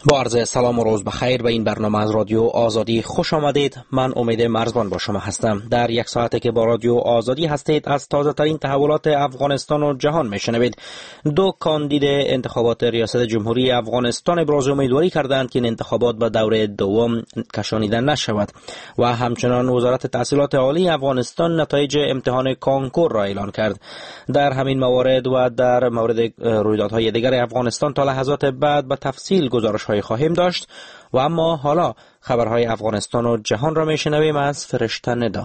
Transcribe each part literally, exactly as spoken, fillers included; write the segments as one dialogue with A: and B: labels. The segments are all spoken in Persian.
A: با عرض سلام و روز بخیر به این برنامه از رادیو آزادی خوش آمدید. من امید مرزبان با شما هستم. در یک ساعته که با رادیو آزادی هستید از تازه ترین تحولات افغانستان و جهان میشنوید. دو کاندید انتخابات ریاست جمهوری افغانستان ابراز امیدواری کردند که این انتخابات به دور دوم کشانیده نشود و همچنان وزارت تحصیلات عالی افغانستان نتایج امتحان کانکور را اعلان کرد. در همین موارد و در مورد رویدادهای دیگر افغانستان تا لحظات بعد به تفصیل گزارش خواهیم داشت و اما حالا خبرهای افغانستان و جهان را میشنویم از فرشته ندا.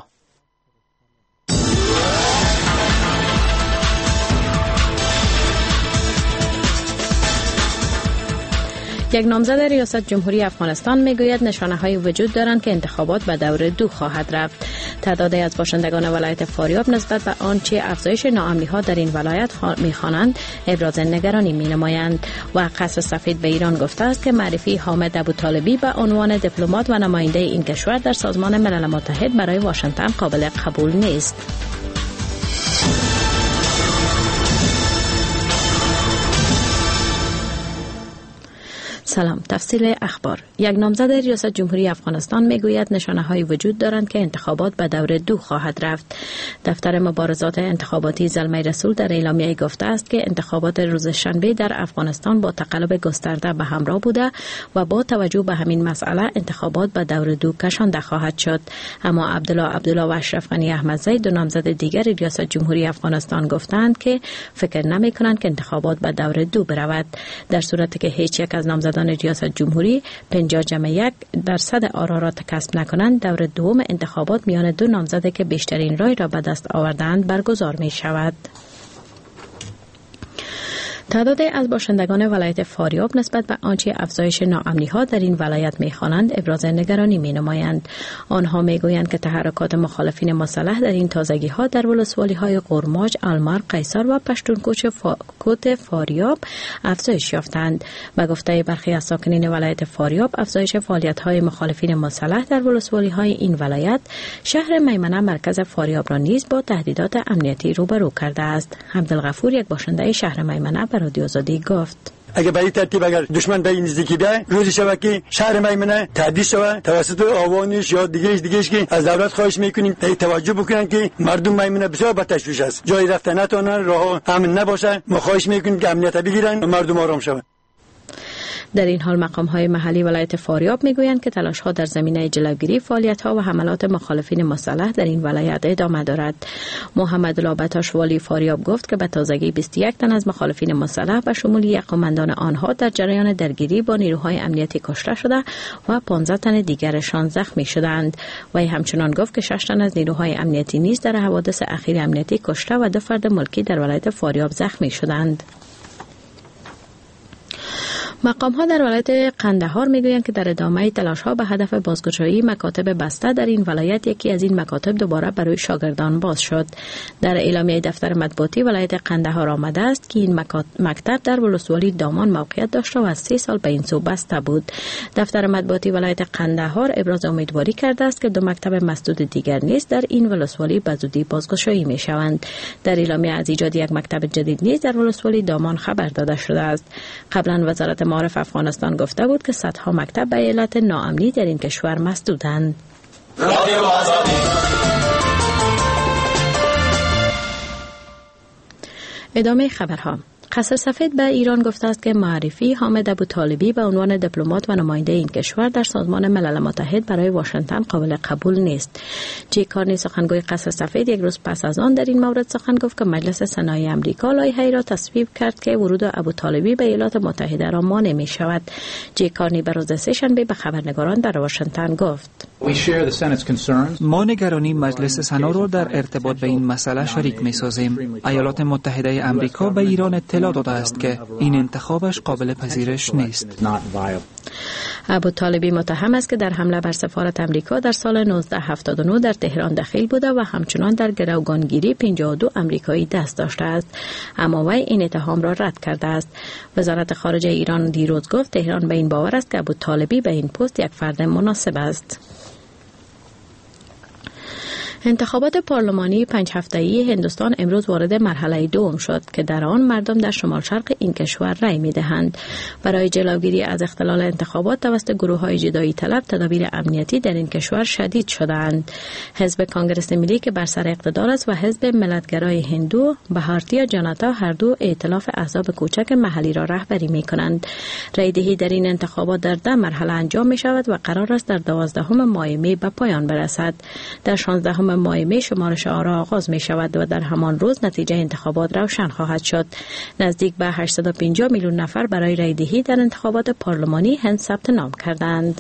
B: یک نامزد ریاست جمهوری افغانستان میگوید نشانه‌های وجود دارند که انتخابات به دور دو خواهد رفت. تعدادی از باشندگان ولایت فاریاب نسبت به آنچه افزایش ناامنی‌ها در این ولایت می‌خوانند ابراز نگرانی می‌نمایند و قصر سفید به ایران گفته است که معرفی حامد ابوطالبی به عنوان دیپلمات و نماینده این کشور در سازمان ملل متحد برای واشنگتن قابل قبول نیست. سلام. تفصیل اخبار. یک نامزد ریاست جمهوری افغانستان میگوید نشانه‌های وجود دارند که انتخابات به دور دو خواهد رفت. دفتر مبارزات انتخاباتی زلمه رسول در اعلامیه گفته است که انتخابات روز شنبه در افغانستان با تقلب گسترده به همراه بوده و با توجه به همین مسئله انتخابات به دور دو کشانده خواهد شد. اما عبدالله عبدالله و اشرف غنی احمدزی دو نامزد دیگر ریاست جمهوری افغانستان گفتند که فکر نمی‌کنند که انتخابات به دور دو برود، در صورتی که هیچ یک از نامزدان ریاست جمهوری پنجاه جمع یک درصد آرا را کسب نکنند، دور دوم انتخابات میان دو نامزد که بیشترین رای را به دست آوردند برگزار می شود. تعدادی از باشندگان ولایت فاریاب نسبت به آنچه افزایش ناامنی‌ها در این ولایت می‌خوانند ابراز نگرانی می‌نمایند. آنها می‌گویند که تحرکات مخالفین مسلح در این تازگی‌ها در ولسوالی‌های قرماج، المار، قیصر و پشتونکوچ فا... کوت فاریاب افزایش یافتند. به گفته برخی از ساکنین ولایت فاریاب، افزایش فعالیت‌های مخالفین مسلح در ولسوالی‌های این ولایت شهر میمنه مرکز فاریاب را نیز با تهدیدات امنیتی روبرو کرده است. عبدالغفور، یک باشنده شهر میمنه، رادیو آزادی گفت
C: اگر به این ترتیب اگر دشمن به این نزدیکی ده روزی شود که شهر میمنه تهدید شود توسط آوانش یا دیگهش دیگهش که از دولت خواهش میکنیم ای توجه بکنن که مردم میمنه بسیار به تشویش است، جای رفتن نتونن، راه امن نباشه. ما خواهش میکنیم که امنیت بگیرن و مردم آرام شود.
B: در این حال مقام‌های محلی ولایت فاریاب میگویند که تلاش‌ها در زمینه جلوگیری فعالیت‌ها و حملات مخالفین مسلح در این ولایت ادامه دارد. محمد لابتاش والی فاریاب گفت که به تازگی بیست و یک تن از مخالفین مسلح به شمول یک قماندان آنها در جریان درگیری با نیروهای امنیتی کشته شده و پانزده تن دیگرشان زخمی شدند. و همچنان گفت که شش تن از نیروهای امنیتی نیز در حوادث اخیر امنیتی کشته و دو فرد ملکی در ولایت فاریاب زخمی شدند. مقام‌ها در ولایت قندهار میگویند که در ادامه تلاش‌ها به هدف بازگشایی مکاتب بسته در این ولایت یکی از این مکاتب دوباره برای شاگردان باز شد. در اعلامیه دفتر مطبوعاتی ولایت قندهار آمده است که این مکتب در ولسوالی دامان موقعیت داشت و از سه سال به این سو بسته بود. دفتر مطبوعاتی ولایت قندهار ابراز امیدواری کرده است که دو مکتب مسدود دیگر نیز در این ولسوالی به زودی بازگشایی می‌شوند. در اعلامیه از ایجاد یک مکتب جدید نیز در ولسوالی دامان خبر داده شده است. قبلا وزارت معارف افغانستان گفته بود که صدها مکتب به علت ناامنی در این کشور مسدودند. ادامه خبرها. قصر سفید به ایران گفته است که معرفی حامد ابوطالبی به عنوان دیپلمات و نماینده این کشور در سازمان ملل متحد برای واشنگتن قابل قبول نیست. جی کارنی، سخنگوی قصر سفید، یک روز پس از آن در این مورد سخن گفت که مجلس سنای آمریکا لایحه‌ای را تصویب کرد که ورود ابوطالبی به ایالات متحده را مانع می شود. جی کارنی به روز سه‌شنبه به خبرنگاران در واشنگتن گفت:
D: ما نگرانی مجلس سنا را در ارتباط به این مسئله شریک می سازیم. ایالات متحده آمریکا به ایران اطلاع داده است که این انتخابش قابل پذیرش نیست.
B: ابوطالبی متهم است که در حمله بر سفارت آمریکا در سال نوزده هفتاد و نه در تهران دخیل بوده و همچنان در گروگانگیری پنجاه و دو آمریکایی دست داشته است، اما وی این اتهام را رد کرده است. وزارت خارجه ایران دیروز گفت تهران به این باور است که ابوطالبی به این پست یک فرد مناسب است. انتخابات پارلمانی پنج هفته‌ای هندوستان امروز وارد مرحله دوم شد که در آن مردم در شمال شرق این کشور رأی می‌دهند. برای جلوگیری از اختلال انتخابات توسط گروه‌های جدایی طلب تدابیر امنیتی در این کشور شدید شدند. حزب کانگرس ملی که بر سر اقتدار است و حزب ملتگرای هندو بهارتیا جنتا هر دو ائتلاف احزاب کوچک محلی را رهبری می‌کنند. رأی‌دهی در این انتخابات در ده مرحله انجام می‌شود و قرار است در دوازدهم ماه می به پایان برسد. در شانزدهم ماه می شمارش آرا آغاز می شود و در همان روز نتیجه انتخابات روشن خواهد شد. نزدیک به هشتصد و پنجاه میلیون نفر برای رأی‌دهی در انتخابات پارلمانی هند ثبت نام کردند.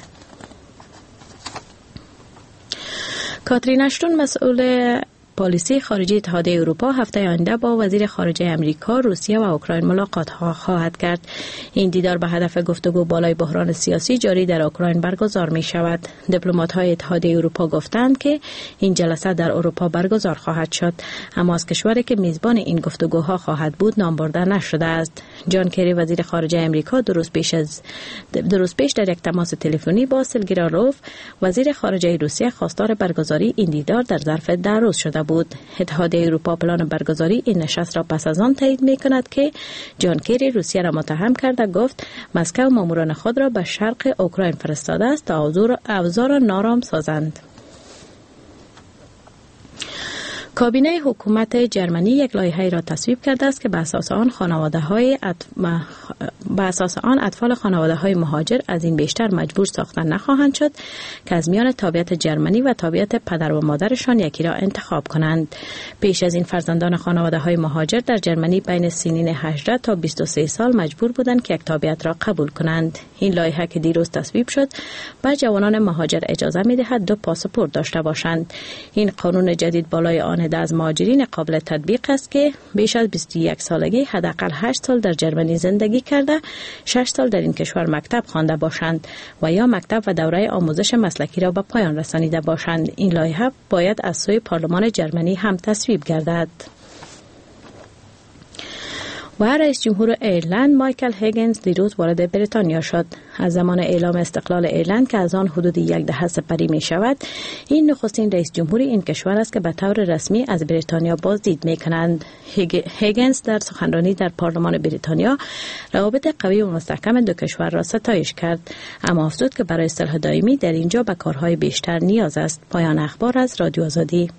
B: کاترین اشتون مسئول پالیسی خارجی اتحادیه اروپا هفته آینده با وزیر خارجه امریکا، روسیه و اوکراین ملاقات ها خواهد کرد. این دیدار به هدف گفتگو بالای بحران سیاسی جاری در اوکراین برگزار می شود. دیپلمات های اتحادیه اروپا گفتند که این جلسه در اروپا برگزار خواهد شد، اما از کشوری که میزبان این گفتگوها خواهد بود نام برده نشده است. جان کری وزیر خارجه امریکا درست پیش از درست پیش در یک تماس تلفنی با سرگئی لاروف وزیر خارجه روسیه خواستار برگزاری این دیدار در ظرف ده روز شده بود. اتحادیه اروپا پلان برگزاری این نشست را پس از آن تایید می کند که جان کری روسیه را متهم کرده گفت مسکو ماموران خود را به شرق اوکراین فرستاده است تا اوضاع نارام سازند. کابینه حکومت جرمنی یک لایحه‌ای را تصویب کرده است که به اساس آن خانواده‌های اطف... به اساس آن اطفال خانواده‌های مهاجر از این بیشتر مجبور ساختن نخواهند شد که از میان تابعیت جرمنی و تابعیت پدر و مادرشان یکی را انتخاب کنند. پیش از این فرزندان خانواده‌های مهاجر در جرمنی بین سنین هجده تا بیست و سه سال مجبور بودند که یک تابعیت را قبول کنند. این لایحه که دیروز تصویب شد به جوانان مهاجر اجازه می‌دهد دو پاسپورت داشته باشند. این قانون جدید بالای آن از مهاجرین قابل تطبیق است که بیش از بیست و یک سالگی حداقل هشت سال در جرمنی زندگی کرده، شش سال در این کشور مکتب خوانده باشند و یا مکتب و دوره آموزش مسلکی را به پایان رسانیده باشند. این لایحه باید از سوی پارلمان جرمنی هم تصویب گردد. و رئیس جمهور ایرلند مایکل هیگنز دیروز وارد بریتانیا شد. از زمان اعلام استقلال ایرلند که از آن حدود یک دهه سپری می شود، این نخستین رئیس جمهور این کشور است که به طور رسمی از بریتانیا بازدید می کنند. هیگنز در سخنرانی در پارلمان بریتانیا روابط قوی و مستحکم دو کشور را ستایش کرد، اما افزود که برای صلح دائمی در اینجا به کارهای بیشتر نیاز است. پایان اخبار از رادیو آزادی.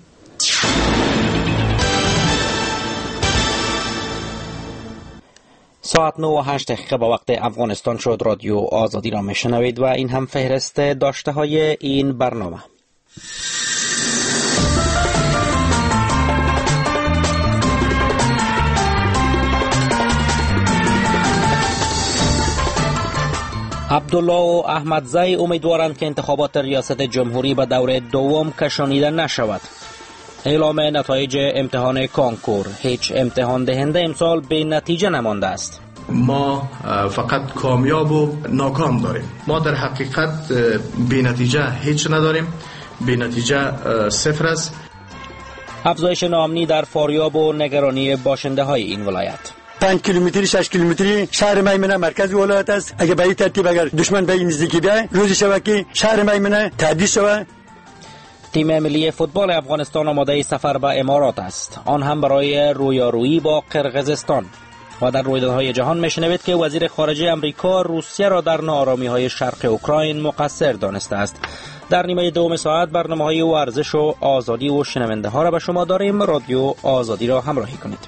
A: ساعت نه و هشت دقیقه به وقت افغانستان شد. رادیو آزادی را میشنوید و این هم فهرست داشته های این برنامه. عبدالله و احمدزی امیدوارند که انتخابات ریاست جمهوری به دور دوم کشانیده نشود. اعلام نتایج امتحان کانکور. هیچ امتحان دهنده امسال به نتیجه نمانده است.
E: ما فقط کامیاب و ناکام داریم. ما در حقیقت به نتیجه هیچ نداریم. به نتیجه صفر است.
A: افزایش ناامنی در فاریاب و نگرانی باشنده های این ولایت.
C: پنج کیلومتری شش کیلومتری شهر میمنه مرکز ولایت است. اگر به این ترتیب اگر دشمن به این نزدیکی بیاید روز شبکه شهر میمنه تهدید شود.
A: تیم ملی فوتبال افغانستان آماده سفر به امارات است، آن هم برای رویارویی با قرقیزستان. و در رویدادهای جهان میشنوید که وزیر خارجه امریکا روسیه را در ناآرامی‌های شرق اوکراین مقصر دانسته است. در نیمه دوم ساعت برنامه‌های ورزش و آزادی و شنونده ها را به شما داریم. رادیو آزادی را همراهی کنید.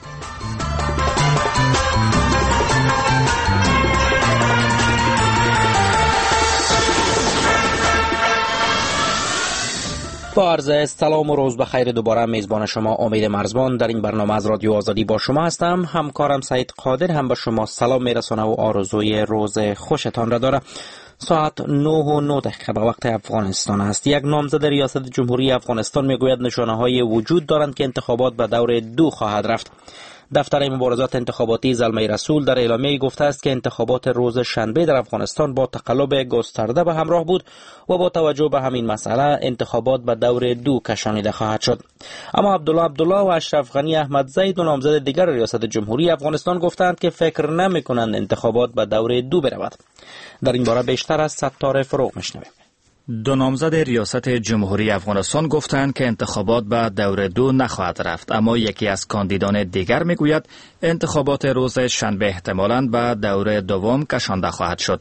A: با عرض سلام و روز بخیر دوباره میزبان شما امید مرزبان در این برنامه از رادیو آزادی با شما هستم. همکارم سعید قادر هم به شما سلام میرسونه و آرزوی روز خوشتان را داره. ساعت نه و نه دقیقه به وقت افغانستان است. یک نامزد ریاست جمهوری افغانستان میگوید نشانه های وجود دارند که انتخابات به دور دو خواهد رفت. دفتر مبارزات انتخاباتی زلمه رسول در اعلامیه گفته است که انتخابات روز شنبه در افغانستان با تقلب گسترده به همراه بود و با توجه به همین مسئله انتخابات به دور دو کشانیده خواهد شد. اما عبدالله عبدالله و اشرف غنی احمدزی دو نامزد دیگر ریاست جمهوری افغانستان گفتند که فکر نمی‌کنند انتخابات به دور دو برود. در این باره بیشتر از ستار فروغ میشنویم.
F: دو نامزد ریاست جمهوری افغانستان گفتند که انتخابات به دور دو نخواهد رفت، اما یکی از کاندیدان دیگر میگوید انتخابات روز شنبه احتمالاً به دور دوم کشانده خواهد شد.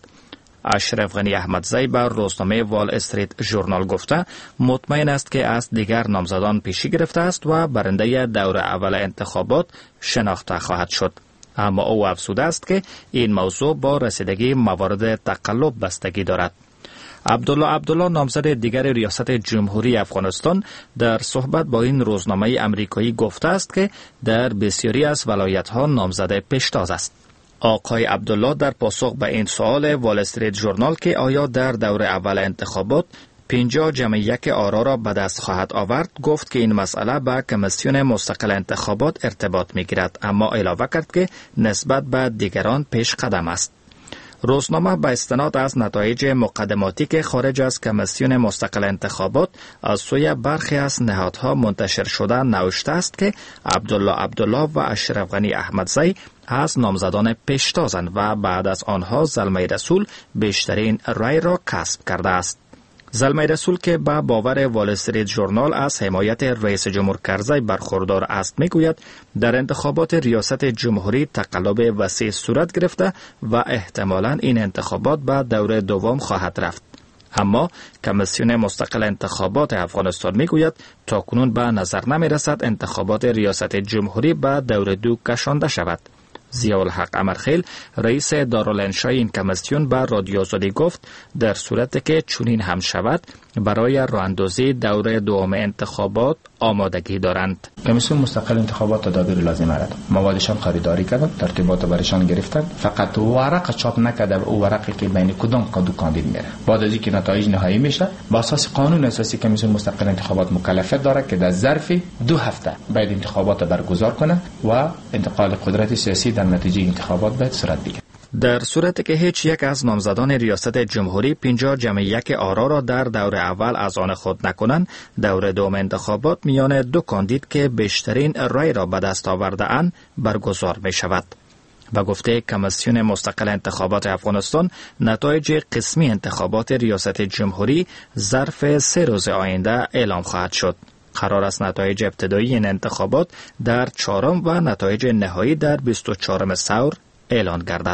F: اشرف غنی احمدزی بر روزنامه وال استریت ژورنال گفته مطمئن است که از دیگر نامزدان پیشی گرفته است و برنده دور اول انتخابات شناخته خواهد شد. اما او افزوده است که این موضوع با رسیدگی موارد تقلب بستگی دارد. عبدالله عبدالله نامزد دیگر ریاست جمهوری افغانستان در صحبت با این روزنامه امریکایی گفته است که در بسیاری از ولایت‌ها نامزد پیشتاز است. آقای عبدالله در پاسخ به این سوال وال استریت ژورنال که آیا در دور اول انتخابات پنجاه جمع یک آرا را به دست خواهد آورد گفت که این مسئله به کمیسیون مستقل انتخابات ارتباط می‌گیرد، اما علاوه کرد که نسبت به دیگران پیش قدم است. روزنامه به استناد از نتایج مقدماتی که خارج از کمیسیون مستقل انتخابات از سوی برخی از نهادها منتشر شده نوشته است که عبدالله عبدالله و اشرف غنی احمدزی از نامزدان پیشتازند و بعد از آنها زلمه رسول بیشترین رای را کسب کرده است. زلمه رسول که به باور وال استریت ژورنال از حمایت رئیس جمهور کرزی برخوردار است میگوید در انتخابات ریاست جمهوری تقلب وسیع صورت گرفته و احتمالاً این انتخابات به دور دوم خواهد رفت. اما کمیسیون مستقل انتخابات افغانستان میگوید تاکنون به نظر نمی رسد انتخابات ریاست جمهوری به دور دو کشانده شود. ضیاءالحق امرخیل رئیس دارالانشای این کمیسیون به رادیو آزادی گفت در صورتی که چنین هم شود برای راهاندازی دور دوم انتخابات آمادگی دارند.
G: کمیسیون مستقل انتخابات تدابیر لازمه را موادشان خریداری کردند، ترتیبات برایشان گرفتند، فقط ورق چاپ نکرده او ورقی که بین کدام دو کاندید میره. بعد از اینکه نتایج نهایی میشه با اساس قانون اساسی کمیسیون مستقل انتخابات مکلفیت داره که در ظرف دو هفته باید انتخابات برگزار کنه و انتقال قدرت سیاسی در نتیجه انتخابات باید صورت بگیرد.
F: در صورتی که هیچ یک از نامزدان ریاست جمهوری پنجاه جمع یک آرا را در دور اول از آن خود نکنند، دور دوم انتخابات میان دو کاندید که بیشترین رای را به دست آورده اند برگزار می شود. به گفته کمیسیون مستقل انتخابات افغانستان نتایج قسمی انتخابات ریاست جمهوری ظرف سه روز آینده اعلام خواهد شد. قرار است نتایج ابتدایی این انتخابات در چهارم و نتایج نهایی در بیست و چهارم سور اعلان گردد.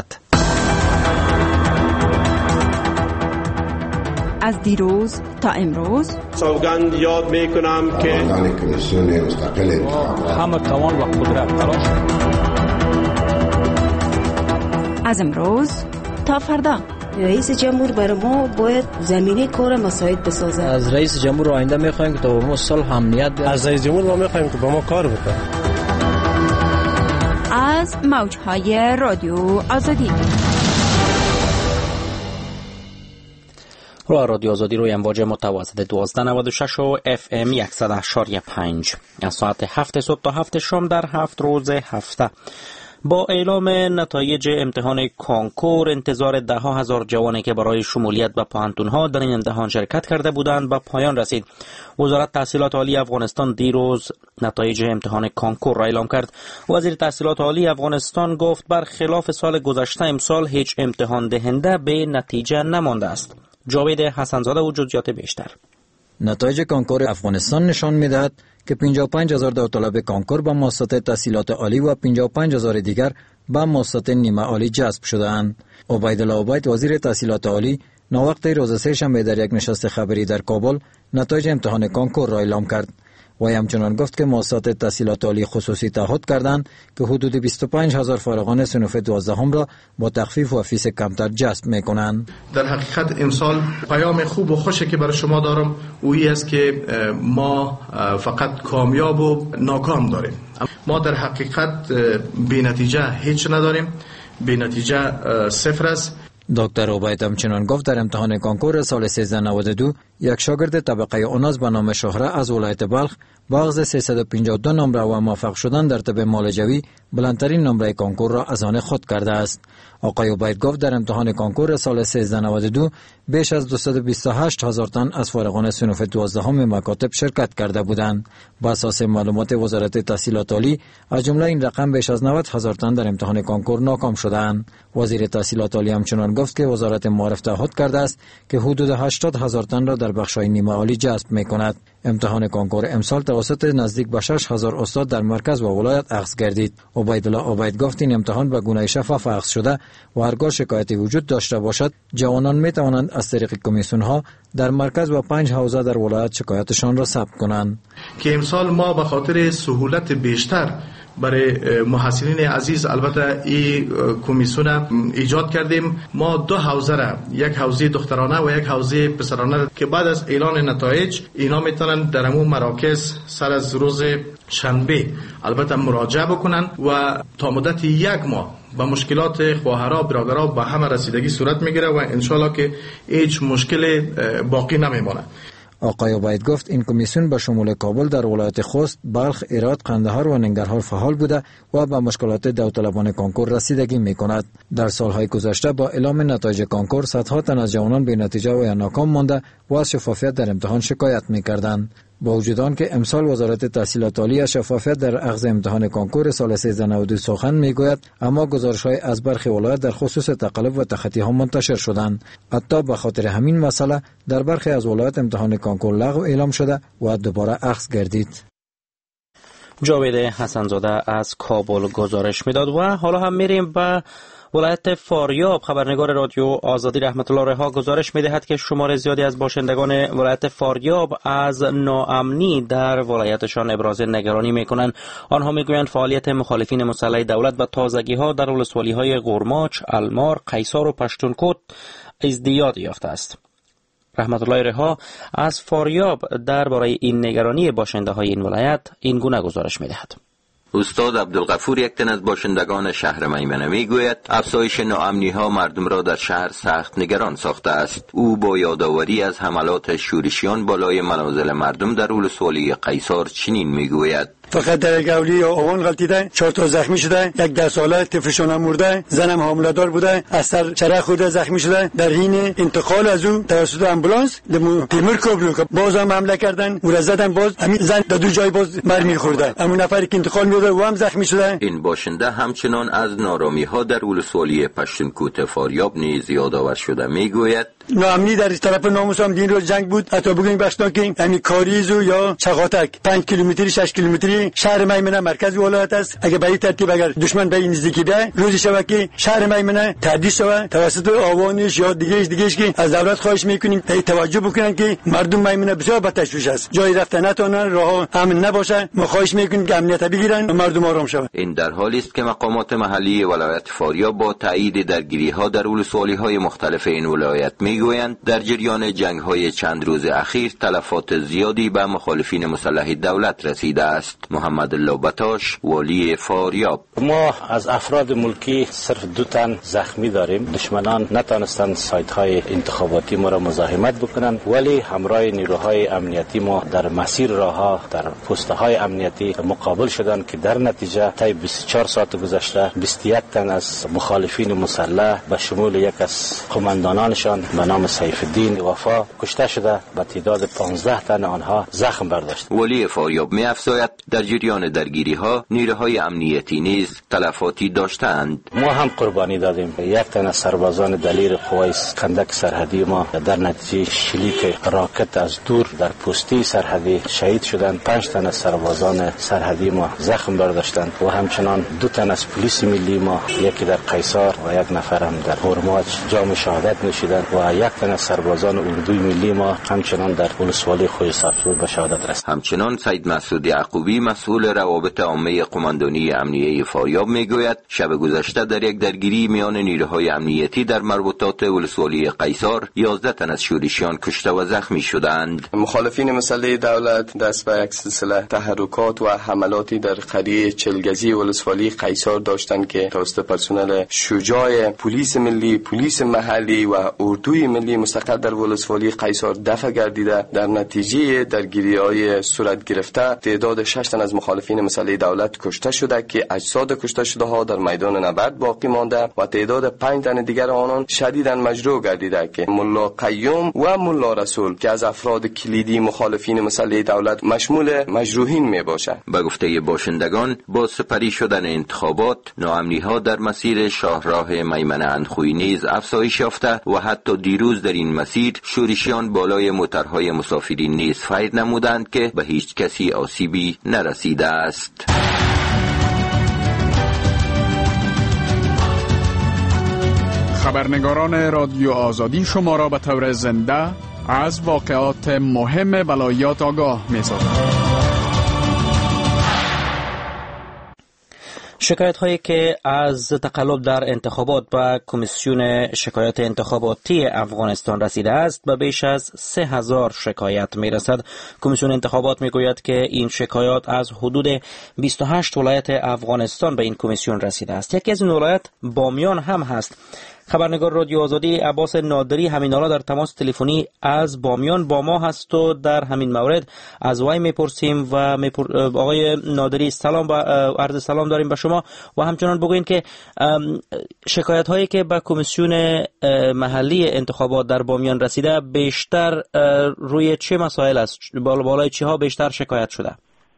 H: از دیروز تا امروز
I: سوگند یاد می کنم که
J: کمیسیون مستقل انتخابات
K: همه توان و قدرت تلاش
H: از امروز تا فردا
L: رئیس جمهور برای ما باید زمینه کار مساعد بسازه.
M: از رئیس جمهور آینده میخوایم که تا به ما صلح امنیت بیاره.
N: از رئیس جمهور ما میخوایم که با ما کار بکنه.
H: از موجهای رادیو آزادی
A: رو رادیو آزادی روی امواج متوسط دوازده نود و شش و اف ام صد و اشاری پنج از ساعت هفت صبح تا هفت شام در هفت روز هفته با اعلام نتایج امتحان کانکور انتظار ده ها هزار جوانی که برای شمولیت به پوهنتون‌ها در این امتحان شرکت کرده بودند به پایان رسید. وزارت تحصیلات عالی افغانستان دیروز نتایج امتحان کانکور را اعلام کرد. وزیر تحصیلات عالی افغانستان گفت برخلاف سال گذشته امسال هیچ امتحان دهنده به نتیجه نمانده است. جاوید حسنزاده و جزئیات بیشتر.
O: نتایج کانکور افغانستان نشان می‌دهد که پنجاه و پنج هزار داوطلب کانکور به مؤسسات تحصیلات عالی و پنجاه و پنج هزار دیگر به مؤسسات نیمه عالی جذب شده‌اند. عبیدالله عبید وزیر تحصیلات عالی ناوقت روز سه‌شنبه در یک نشست خبری در کابل نتایج امتحان کانکور را اعلام کرد. و همچنان گفت که مؤسسات تحصیلات عالی خصوصی تعهد کردند که حدود بیست و پنج هزار فارغان صنف دوازدهم را با تخفیف و فیس کمتر جذب می‌کنند.
E: در حقیقت امسال پیام خوب و خوشی که برای شما دارم اویی است که ما فقط کامیاب و ناکام داریم. ما در حقیقت بی نتیجه هیچ نداریم، بی نتیجه صفر است.
O: دکتر عبید همچنان گفت در امتحان کانکور سال سیزده نود و دو یک شاگرد طبقه اوناس به نام شهره از ولایت بلخ با اخذ سیصد و پنجاه و دو نمره و موفق شدن در طب معالجوی بلندترین نمره کنکور را از آن خود کرده است. آقای عبید گفت در امتحان کنکور سال سیزده نود و دو بیش از دویست و بیست و هشت هزار تن از فارغان صنف دوازدهم مکاتب شرکت کرده بودند. با اساس معلومات وزارت تحصیلات عالی از جمله این رقم بیش از نود هزار تن در امتحان کنکور ناکام شدند. وزیر تحصیلات عالی همچنان گفت که وزارت معارف تعهد کرده است که حدود هشتاد هزار تن را در بخش‌های نیمه عالی جذب می‌کند. امتحان کنکور امسال توسط نزدیک به شش هزار استاد در مرکز و ولایت اخذ گردید. عبیدالله عبید گفت این امتحان به گونه شفاف اخذ شده و هرگاه شکایتی وجود داشته باشد جوانان می توانند از طریق کمیسیون ها در مرکز و پنج حوزه در ولایت شکایتشان را ثبت کنند.
E: که امسال ما به خاطر سهولت بیشتر برای محصلین عزیز البته این کمیسیون ایجاد کردیم. ما دو حوزه را، یک حوزه دخترانه و یک حوزه پسرانه که بعد از اعلان نتایج اینا میتونن در همون مراکز سر از روز شنبه البته مراجعه بکنن و تا مدت یک ماه با مشکلات خواهرها برادرها با همه رسیدگی صورت میگیره و انشالله که هیچ مشکل باقی نمیمونه.
O: آقای عبید گفت این کمیسیون به شمول کابل در ولایت خوست، بلخ، هرات، قندهار و ننگرهار فعال بوده و به مشکلات داوطلبان کنکور رسیدگی میکند. در سالهای گذشته با اعلام نتایج کنکور صدها تن از جوانان بی نتیجه و یا ناکام مانده و از شفافیت در امتحان شکایت میکردند. با وجود آن که امسال وزارت تحصیلات عالی از شفافیت در اخذ امتحان کنکور سال سیزده نود و دو سخن میگوید، اما گزارش‌های از برخی ولایات در خصوص تقلب و تخطی‌ها منتشر شدند. حتی به خاطر همین مسئله در برخی از ولایات امتحان کنکور لغو اعلام شده و دوباره اخذ گردید.
A: جاوید حسنزاده از کابل گزارش میداد. و حالا هم میریم به ولایت فاریاب. خبرنگار رادیو آزادی رحمت الله رها گزارش می‌دهد که شمار زیادی از باشندگان ولایت فاریاب از ناامنی در ولایتشان ابراز نگرانی می‌کنند. آنها می‌گویند فعالیت مخالفین مسلح دولت و تازگی‌ها در ولسوالی‌های قرماچ، المار، قیصار و پشتونکوت ازدیاد یافته است. رحمت الله رها از فاریاب درباره این نگرانی باشنده‌های این ولایت این گونه گزارش می‌دهد.
P: استاد عبدالغفور یک تن از باشندگان شهر میمنه میگوید افزایش ناامنی ها مردم را در شهر سخت نگران ساخته است. او با یادآوری از حملات شورشیان بالای منازل مردم در ولسوالی قیصار چنین میگوید:
C: فقط در گولی آوان غلطیده، چهار تا زخمی شده، یک ده ساله طفلشون مرده، زنم حامله دار بوده، از سر چرخ خورده زخمی شده. در حین انتقال از او توسط امبولانس به تیمور کوبلو که باز هم حمله کردن، او را زدن، باز همین زن در دو جای باز مرمی خورده. همون نفری که انتقال می‌داد او هم زخمی شده.
P: این باشنده همچنان از نارامی‌ها در ولسوالی پشتونکوت فاریاب نیز یادآور شده میگوید:
C: ناامنی در طرف ناموس هم دین روز جنگ بود. حتی بگویم بخشنا که همین کاریزو یا چغاتک پنج کیلومتری شش کیلومتری شهر میمنه مرکز ولایت است. اگه به این ترتیب اگر دشمن به این نزدیکی ده روزی شود که شهر میمنه تهدید شود توسط آوانش یا دیگهش دیگهش که از دولت خواهش میکنیم ای توجه بکنن که مردم میمنه بسیار به تشویش است، جای رفتن نتونن، راه امن نباشه. ما خواهش میکنیم که امنیت بگیرن و مردم آرام شوند.
P: این در حالی است که مقامات محلی ولایت فاریاب با تایید درگیری‌ها در ولسوالی‌های مختلف این ولایت میگویند در جریان جنگ‌های چند روز اخیر تلفات زیادی به مخالفین مسلح دولت رسیده است. محمد الله بتاش والی فاریاب:
Q: ما از افراد ملکی صرف دو تن زخمی داریم. دشمنان نتونستند سایت‌های انتخاباتی ما را مزاحمت بکنند، ولی همراه نیروهای امنیتی ما در مسیر راه‌ها در پست‌های امنیتی مقابل شدند که در نتیجه طی بیست و چهار ساعت گذشته بیست و یک تن از مخالفین مسلح به شمول یک از قماندانانشان به نام سیف الدین وفا کشته شده، به تعداد پانزده تن آنها زخم برداشت.
P: والی فاریاب می‌افزاید در جریان درگیری‌ها نیروهای امنیتی نیز تلفاتی داشتند.
Q: ما هم قربانی دادیم. یک تن از سربازان دلیر قوای کندک سرحدی ما در نتیجه شلیک راکت از دور در پستی سرحدی شهید شدند. پنج تن از سربازان سرحدی ما زخم برداشتند و همچنان دو تن از پلیس ملی ما، یکی در قیصار و یک نفر هم در هرماج جام شهادت نوشیدند و یک تن از سربازان اردوی ملی ما همچنان در ولسوالی خویسارپور به شهادت رسید.
P: همچنان سید مسعود یعقوبی مسئول روابط عامه قماندانی امنیه فاریاب میگوید شب گذشته در یک درگیری میان نیروهای امنیتی در مربوطات ولسوالی قیصار یازده تن از شورشیان کشته و زخمی شدند.
R: مخالفین مسلح دولت دست به یک سلسله تحرکات و حملاتی در قریه چلگزی ولسوالی قیصار داشتند که توسط پرسنل شجاع پلیس ملی، پلیس محلی و اردوی ملی مستقر در ولسوالی قیصار دفع گردیده. در نتیجه درگیری‌های صورت گرفته تعداد شش تن از مخالفین مسلح دولت کشته شده که اجساد کشته شده ها در میدان نبرد باقی مانده و تعداد پنج تن دیگر آنان شدیداً مجروح گردیده که ملا قیوم و ملا رسول که از افراد کلیدی مخالفین مسلح دولت مشمول مجروحین می باشد.
P: به گفته باشندگان با سپری شدن انتخابات ناامنی‌ها در مسیر شاهراه میمنه اندخوی نیز افزایش یافته و حتی دیروز در این مسیر شورشیان بالای موترهای مسافرین نیز فیر نمودند که به هیچ کسی آسیبی نرسیده است.
S: خبرنگاران رادیو آزادی شما را به طور زنده از واقعات مهم ولایات آگاه می‌سازند.
A: شکایت هایی که از تقلب در انتخابات به کمیسیون شکایات انتخاباتی افغانستان رسیده است به بیش از سه هزار شکایت می رسد. کمیسیون انتخابات می گوید که این شکایات از حدود بیست و هشت ولایت افغانستان به این کمیسیون رسیده است. یکی از این ولایت بامیان هم هست. خبرنگار رادیو آزادی عباس نادری همین حالا در تماس تلفنی از بامیان با ما هست و در همین مورد از وی میپرسیم و میپر... آقای نادری سلام و عرض سلام داریم به شما و همچنان بگوین که شکایت هایی که به کمیسیون محلی انتخابات در بامیان رسیده بیشتر روی چه مسائل است؟ بالای چه ها بیشتر شکایت شده؟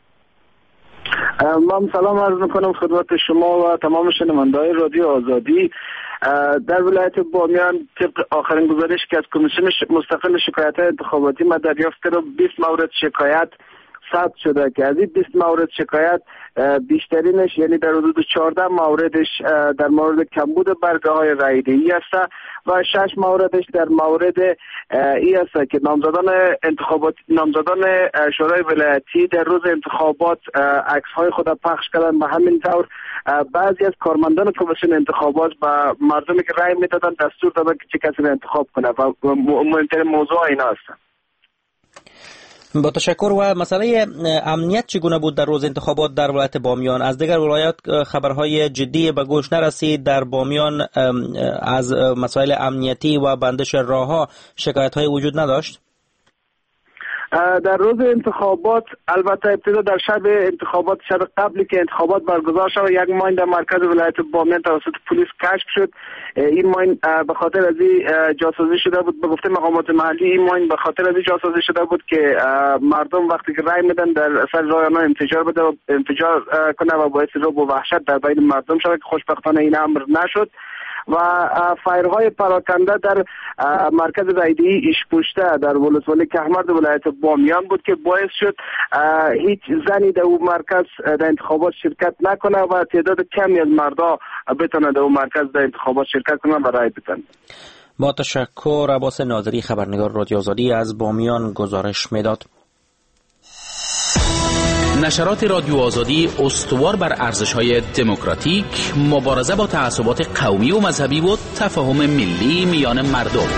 T: من سلام عرض میکنم خدمت شما و تمام شنونده‌های رادیو آزادی. در ولایت بامیان طبق آخرین گزارش که از کمیسیون مستقل شکایت انتخاباتی ما دریافت کردم بیست مورد شکایت ثبت شده که از این بیست مورد شکایت بیشترینش یعنی در حدود چهارده موردش در مورد کمبود برگه های رایده‌ای است و شش موردش در مورد ای است که نامزدان انتخابات نامزدان شورای ولایتی در روز انتخابات عکس های خود پخش کردن. به همین طور بعضی از کارمندان کمیسیون انتخابات با مردمی که رای میدادن دستور دادن که چه کسی را انتخاب کنه و مهمترین موضوع اینا است.
A: با تشکر. و مسئله امنیت چگونه بود در روز انتخابات در ولایت بامیان؟ از دیگر ولایات خبرهای جدی به گوش نرسید. در بامیان از مسائل امنیتی و بندش راهها شکایت‌های وجود نداشت؟
T: در روز انتخابات البته ابتدا در شب انتخابات شب قبلی که انتخابات برگزار شد یک ماین در مرکز ولایت بامیان توسط پلیس کشف شد. این ماین به خاطر از این جاسازی شده بود. به گفته مقامات محلی این ماین به خاطر از این جاسازی شده بود که مردم وقتی که رای میدن در سر راه آنها انفجار بده و انفجار کنه و باعث رعب و وحشت در بین مردم شد که خوشبختانه این امر نشد و فایرهای پراکنده در مرکز رایده‌ای ایشپوشته در ولسوالی کهمرد ولایت بامیان بود که باعث شد هیچ زنی در اون مرکز در انتخابات شرکت نکنه و تعداد کمی از مردا بتونه در اون مرکز در انتخابات شرکت کنه و رای بدن.
A: با تشکر. عباس ناظری خبرنگار رادیو آزادی از بامیان گزارش میداد.
U: نشرات رادیو آزادی استوار بر ارزش‌های دموکراتیک، مبارزه با تعصبات قومی و مذهبی و تفاهم ملی میان مردم.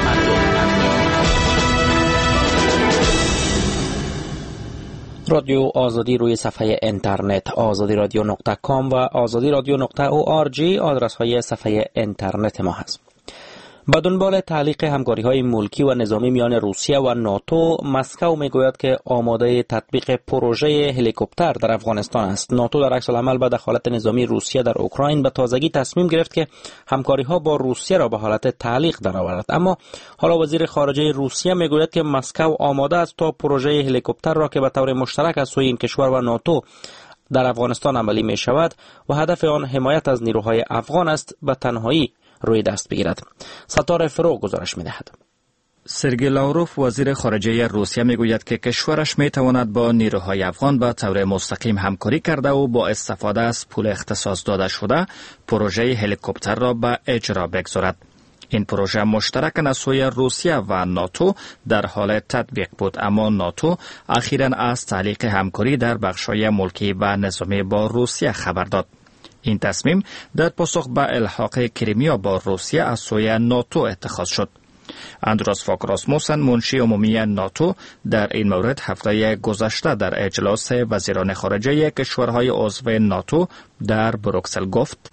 A: رادیو آزادی روی صفحه اینترنت آزادی رادیو نقطه کام و آزادی رادیو نقطه او آر جی آدرس های صفحه اینترنت ما هست. با دنبال تعلیق همکاری‌های ملکی و نظامی میان روسیه و ناتو، مسکو میگوید که آماده تطبیق پروژه هلیکوپتر در افغانستان است. ناتو در عکس العمل با دخالت نظامی روسیه در اوکراین به تازگی تصمیم گرفت که همکاری‌ها با روسیه را به حالت تعلیق درآورد. اما حالا وزیر خارجه روسیه میگوید که مسکو آماده است تا پروژه هلیکوپتر را که به طور مشترک از سوی این کشور و ناتو در افغانستان عملی می شود و هدف آن حمایت از نیروهای افغان است به تنهایی روی دست بگیرد. ستاره فرو گزارش می‌دهد.
F: سرگئی لاوروف وزیر خارجه روسیه میگوید که کشورش میتواند با نیروهای افغان به طور مستقیم همکاری کرده و با استفاده از پول اختصاص داده شده پروژه هلیکوپتر را به اجرا بگذارد. این پروژه مشترک از سوی روسیه و ناتو در حال تطبیق بود، اما ناتو اخیراً از تعلیق همکاری در بخش‌های ملکی و نظامی با روسیه خبر داد. این تصمیم در پاسخ به الحاق کریمیا با روسیه از سوی ناتو اتخاذ شد. اندروس فاک راسموسن، منشی عمومی ناتو، در این مورد هفته گذشته در اجلاس وزیران خارجه کشورهای عضو ناتو در بروکسل گفت: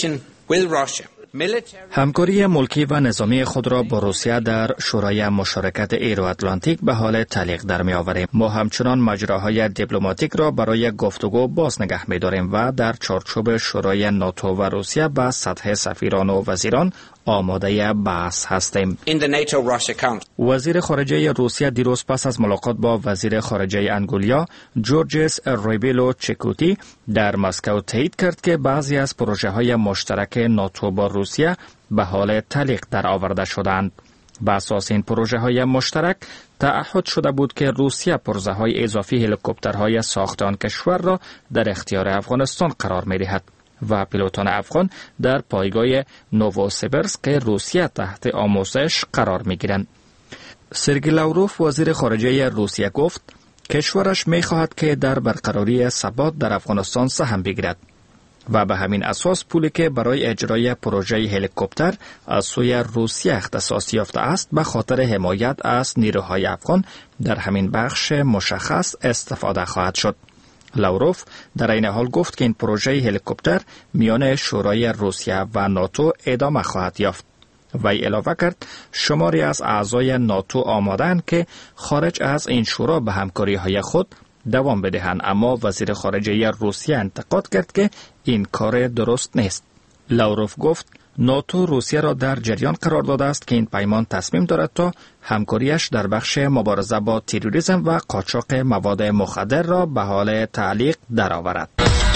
F: همکاری ملکی و نظامی خود را با روسیه در شورای مشارکت ایرو اتلانتیک به حال تعلیق در می آوریم. ما همچنان مجراهای دیپلماتیک را برای گفتگو باز نگه می داریم و در چارچوب شورای ناتو و روسیه به سطح سفیران و وزیران آماده بحث هستیم. وزیر خارجه روسیه دیروز پس از ملاقات با وزیر خارجه انگولیا جورجس ریبیلو چکوتی در مسکو تایید کرد که بعضی از پروژه های مشترک ناتو با روسیه به حال تعلیق در آورده شدند. به اساس این پروژه های مشترک تعهد شده بود که روسیه پرزه های اضافی هلیکوپترهای ساخت آن کشور را در اختیار افغانستان قرار می دهد و پیلوتان افغان در پایگاه نووسیبرسک روسیه تحت آموزش قرار می گیرند. سرگئی لاوروف، وزیر خارجه روسیه، گفت کشورش می خواهد که در برقراری ثبات در افغانستان سهم بگیرد و به همین اساس پولی که برای اجرای پروژه هلیکوپتر از سوی روسیه اختصاص یافته است به خاطر حمایت از نیروهای افغان در همین بخش مشخص استفاده خواهد شد. لاوروف در این حال گفت که این پروژه هلیکوپتر میان شورای روسیه و ناتو ادامه خواهد یافت. وی علاوه کرد شماری از اعضای ناتو آماده‌اند که خارج از این شورا به همکاری های خود دوام بدهند، اما وزیر خارجه روسیه انتقاد کرد که این کار درست نیست. لاوروف گفت ناتو روسیه را در جریان قرار داده است که این پیمان تصمیم دارد تا همکاریش در بخش مبارزه با تروریسم و قاچاق مواد مخدر را به حال تعلیق درآورد.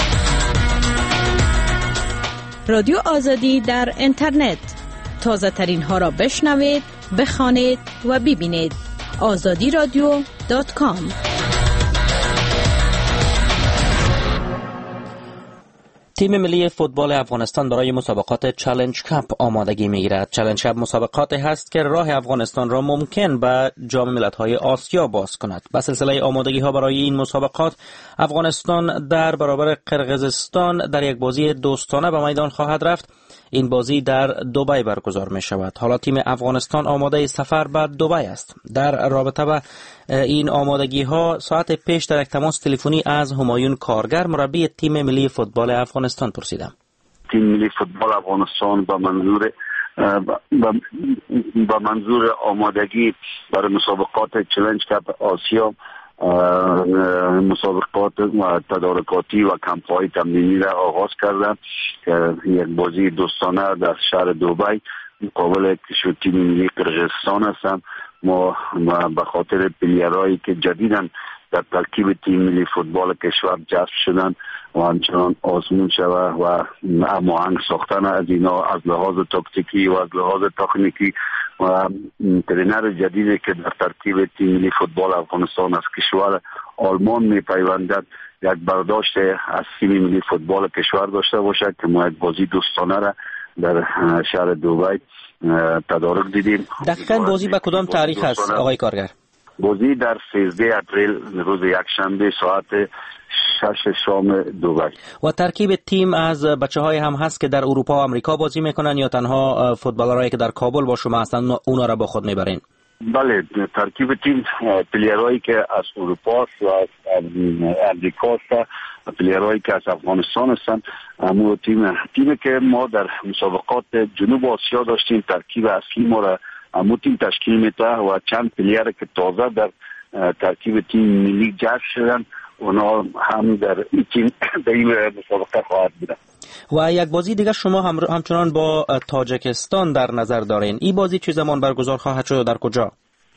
B: رادیو آزادی در اینترنت، تازه ترین ها را بشنوید، بخوانید و ببینید. آزادی رادیو دات کام.
A: تیم ملی فوتبال افغانستان برای مسابقات چالش کاپ آمادگی می‌گیرد. چالش کاپ مسابقاتی هست که راه افغانستان را ممکن به جام ملت‌های آسیا باز کند. به سلسله آمادگی‌ها برای این مسابقات افغانستان در برابر قرقیزستان در یک بازی دوستانه به میدان خواهد رفت. این بازی در دبی برگزار می شود. حالا تیم افغانستان آماده سفر به دبی است. در رابطه با این آمادگی ها ساعت پیش در یک تماس تلفنی از همایون کارگر، مربی تیم ملی فوتبال افغانستان، پرسیدم.
D: تیم ملی فوتبال افغانستان با منظور با منظور آمادگی برای مسابقات چالش کاپ آسیا مسابقات و تدارکاتی و کمپ‌های تمرینی را آغاز کردند که یک بازی دوستانه در شهر دبی مقابل تیم ملی قرقیزستان هستند. ما به خاطر پلیرهایی که جدیداً در ترکیب تیم ملی فوتبال کشور جذب شدند و همچنان آزمون شود و هماهنگ ساختن از اینا از لحاظ تاکتیکی و از لحاظ تکنیکی و ترینر جدیدی که در ترکیب تیم ملی فوتبال افغانستان از کشور آلمان میپیوندد یک برداشت از تیم ملی فوتبال کشور داشته باشد که ما یک بازی دوستانه را در شهر دبی تدارک دیدیم.
A: دقیقاً بازی به کدام تاریخ است آقای کارگر؟
D: بازی در سیزده اپریل روز یکشنبه ساعت شش شام دبی.
A: و ترکیب تیم از بچه‌های هم هست که در اروپا و آمریکا بازی میکنن یا تنها فوتبالرایی که در کابل با شما هستن اونا را با خود میبرین؟
D: بله، ترکیب تیم پلیرهایی که از اروپا و از امریکا هستند، پلیرهایی که از افغانستان هستند. اما تیم تیمی که ما در مسابقات جنوب آسیا داشتیم ترکیب اصلی ما را اما تیم تشکیل میده و چند پلیر که تازه در ترکیب تیم ملی جذب شدن اونا هم در این تیم در این مسابقه خواهد بودن.
A: و یک بازی دیگر شما هم همچنان با تاجیکستان در نظر دارین. این بازی چه زمان برگزار خواهد شد و در کجا؟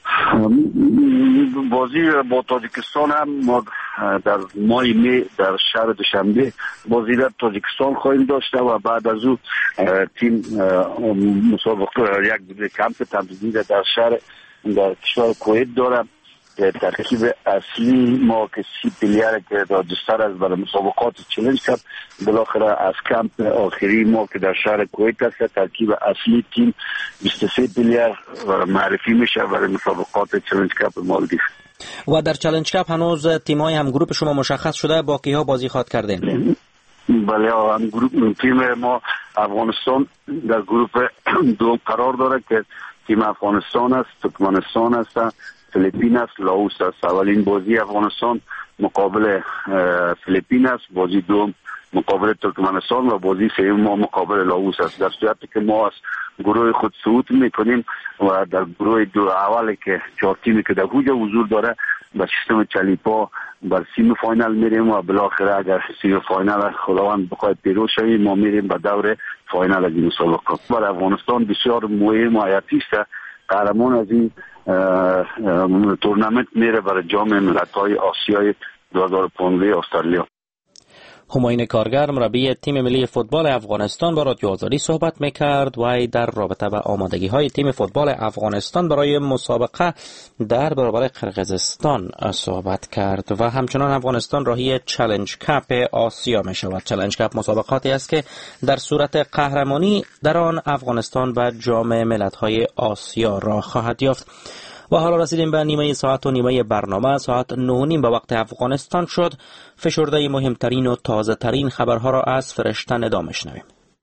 D: بازی با تاجیکستان هم ما در ماه می در شهر دوشنبه بازی در تاجیکستان خواهیم داشته و بعد از او تیم مسابقه یک کمپ تمرینی در شهر در کشور کویت داره ترکیب اصلی ما که سی پلیر که راجستر از برای مسابقات چلنج کپ بالاخره از کمپ آخری ما که در شهر کویت است ترکیب اصلی تیم بیست و سه پلیر معرفی میشه برای مسابقات چلنج کپ مالدیو.
A: و در چلنج کپ هنوز تیم‌های هم گروپ شما مشخص شده، باقی ها بازی خواهد کردین؟
D: بله، هم گروپ تیم ما افغانستان در گروپ دوم قرار داره که تیم افغانستان است، ترکمنستان است، فیلیپین است، لاوس است. اولین بازی افغانستان مقابل فیلیپین است، بازی دوم مقابل ترکمنستان و بازی سوم ما مقابل لاوس است. در صورتی که ما از گروه خود صعود میکنیم و در گروه دو اولی که چهار تیمی که در هوجه حضور داره به سیستم چلیپا بر سیمی فاینال میریم و بالاخره اگر سیمی فاینال خداوند بخواهد پیروز شویم ما میریم به دور فاینال از این مسابقات. برای افغانستان بسیار مهم و حیاتی است قهرمان از این تورنمنت میره برای جام ملت‌های آسیای دو هزار و پانزده استرالیا.
A: هماین کارگر مربی تیم ملی فوتبال افغانستان با رادیو آزادی صحبت میکرد و در رابطه با آمادگی های تیم فوتبال افغانستان برای مسابقه در برابر قرقیزستان صحبت کرد و همچنان افغانستان راهی چالش کپ آسیا می شود. چالش کپ مسابقاتی است که در صورت قهرمانی در آن افغانستان به جام ملت‌های آسیا راه خواهد یافت. و حالا رسیدیم به نیمه ساعت و نیمه برنامه. ساعت نه و نیم به وقت افغانستان شد. فشرده مهمترین و تازه ترین خبرها را از فرشته ندا میشنویم.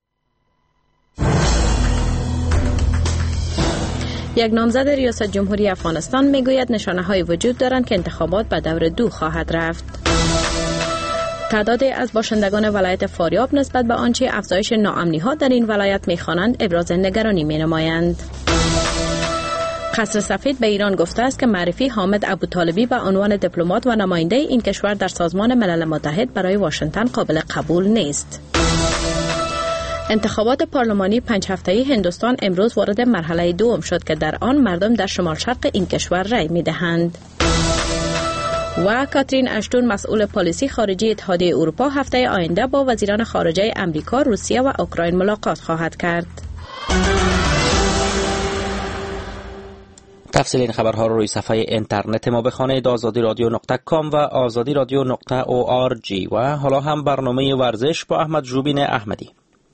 B: یک نامزد ریاست جمهوری افغانستان میگوید نشانه های وجود دارند که انتخابات به دور دو خواهد رفت. تعدادی از باشندگان ولایت فاریاب نسبت به آنچه افزایش ناامنی ها در این ولایت میخوانند ابراز نگرانی مینمایند. قصر سفید به ایران گفته است که معرفی حامد ابوطالبی به عنوان دیپلمات و نماینده این کشور در سازمان ملل متحد برای واشنگتن قابل قبول نیست. انتخابات پارلمانی پنج هفته‌ای هندوستان امروز وارد مرحله دوم شد که در آن مردم در شمال شرق این کشور رأی می‌دهند. و کاترین اشتون مسئول پالیسی خارجی اتحادیه اروپا هفته آینده با وزیران خارجه امریکا، روسیه و اوکراین ملاقات خواهد کرد.
A: تفصیل این خبرها رو روی صفحه اینترنت ما بخوانید آزادی رادیو نقطه کام و آزادی رادیو نقطه او آر جی. و حالا هم برنامه ورزش با احمد جوبین احمدی.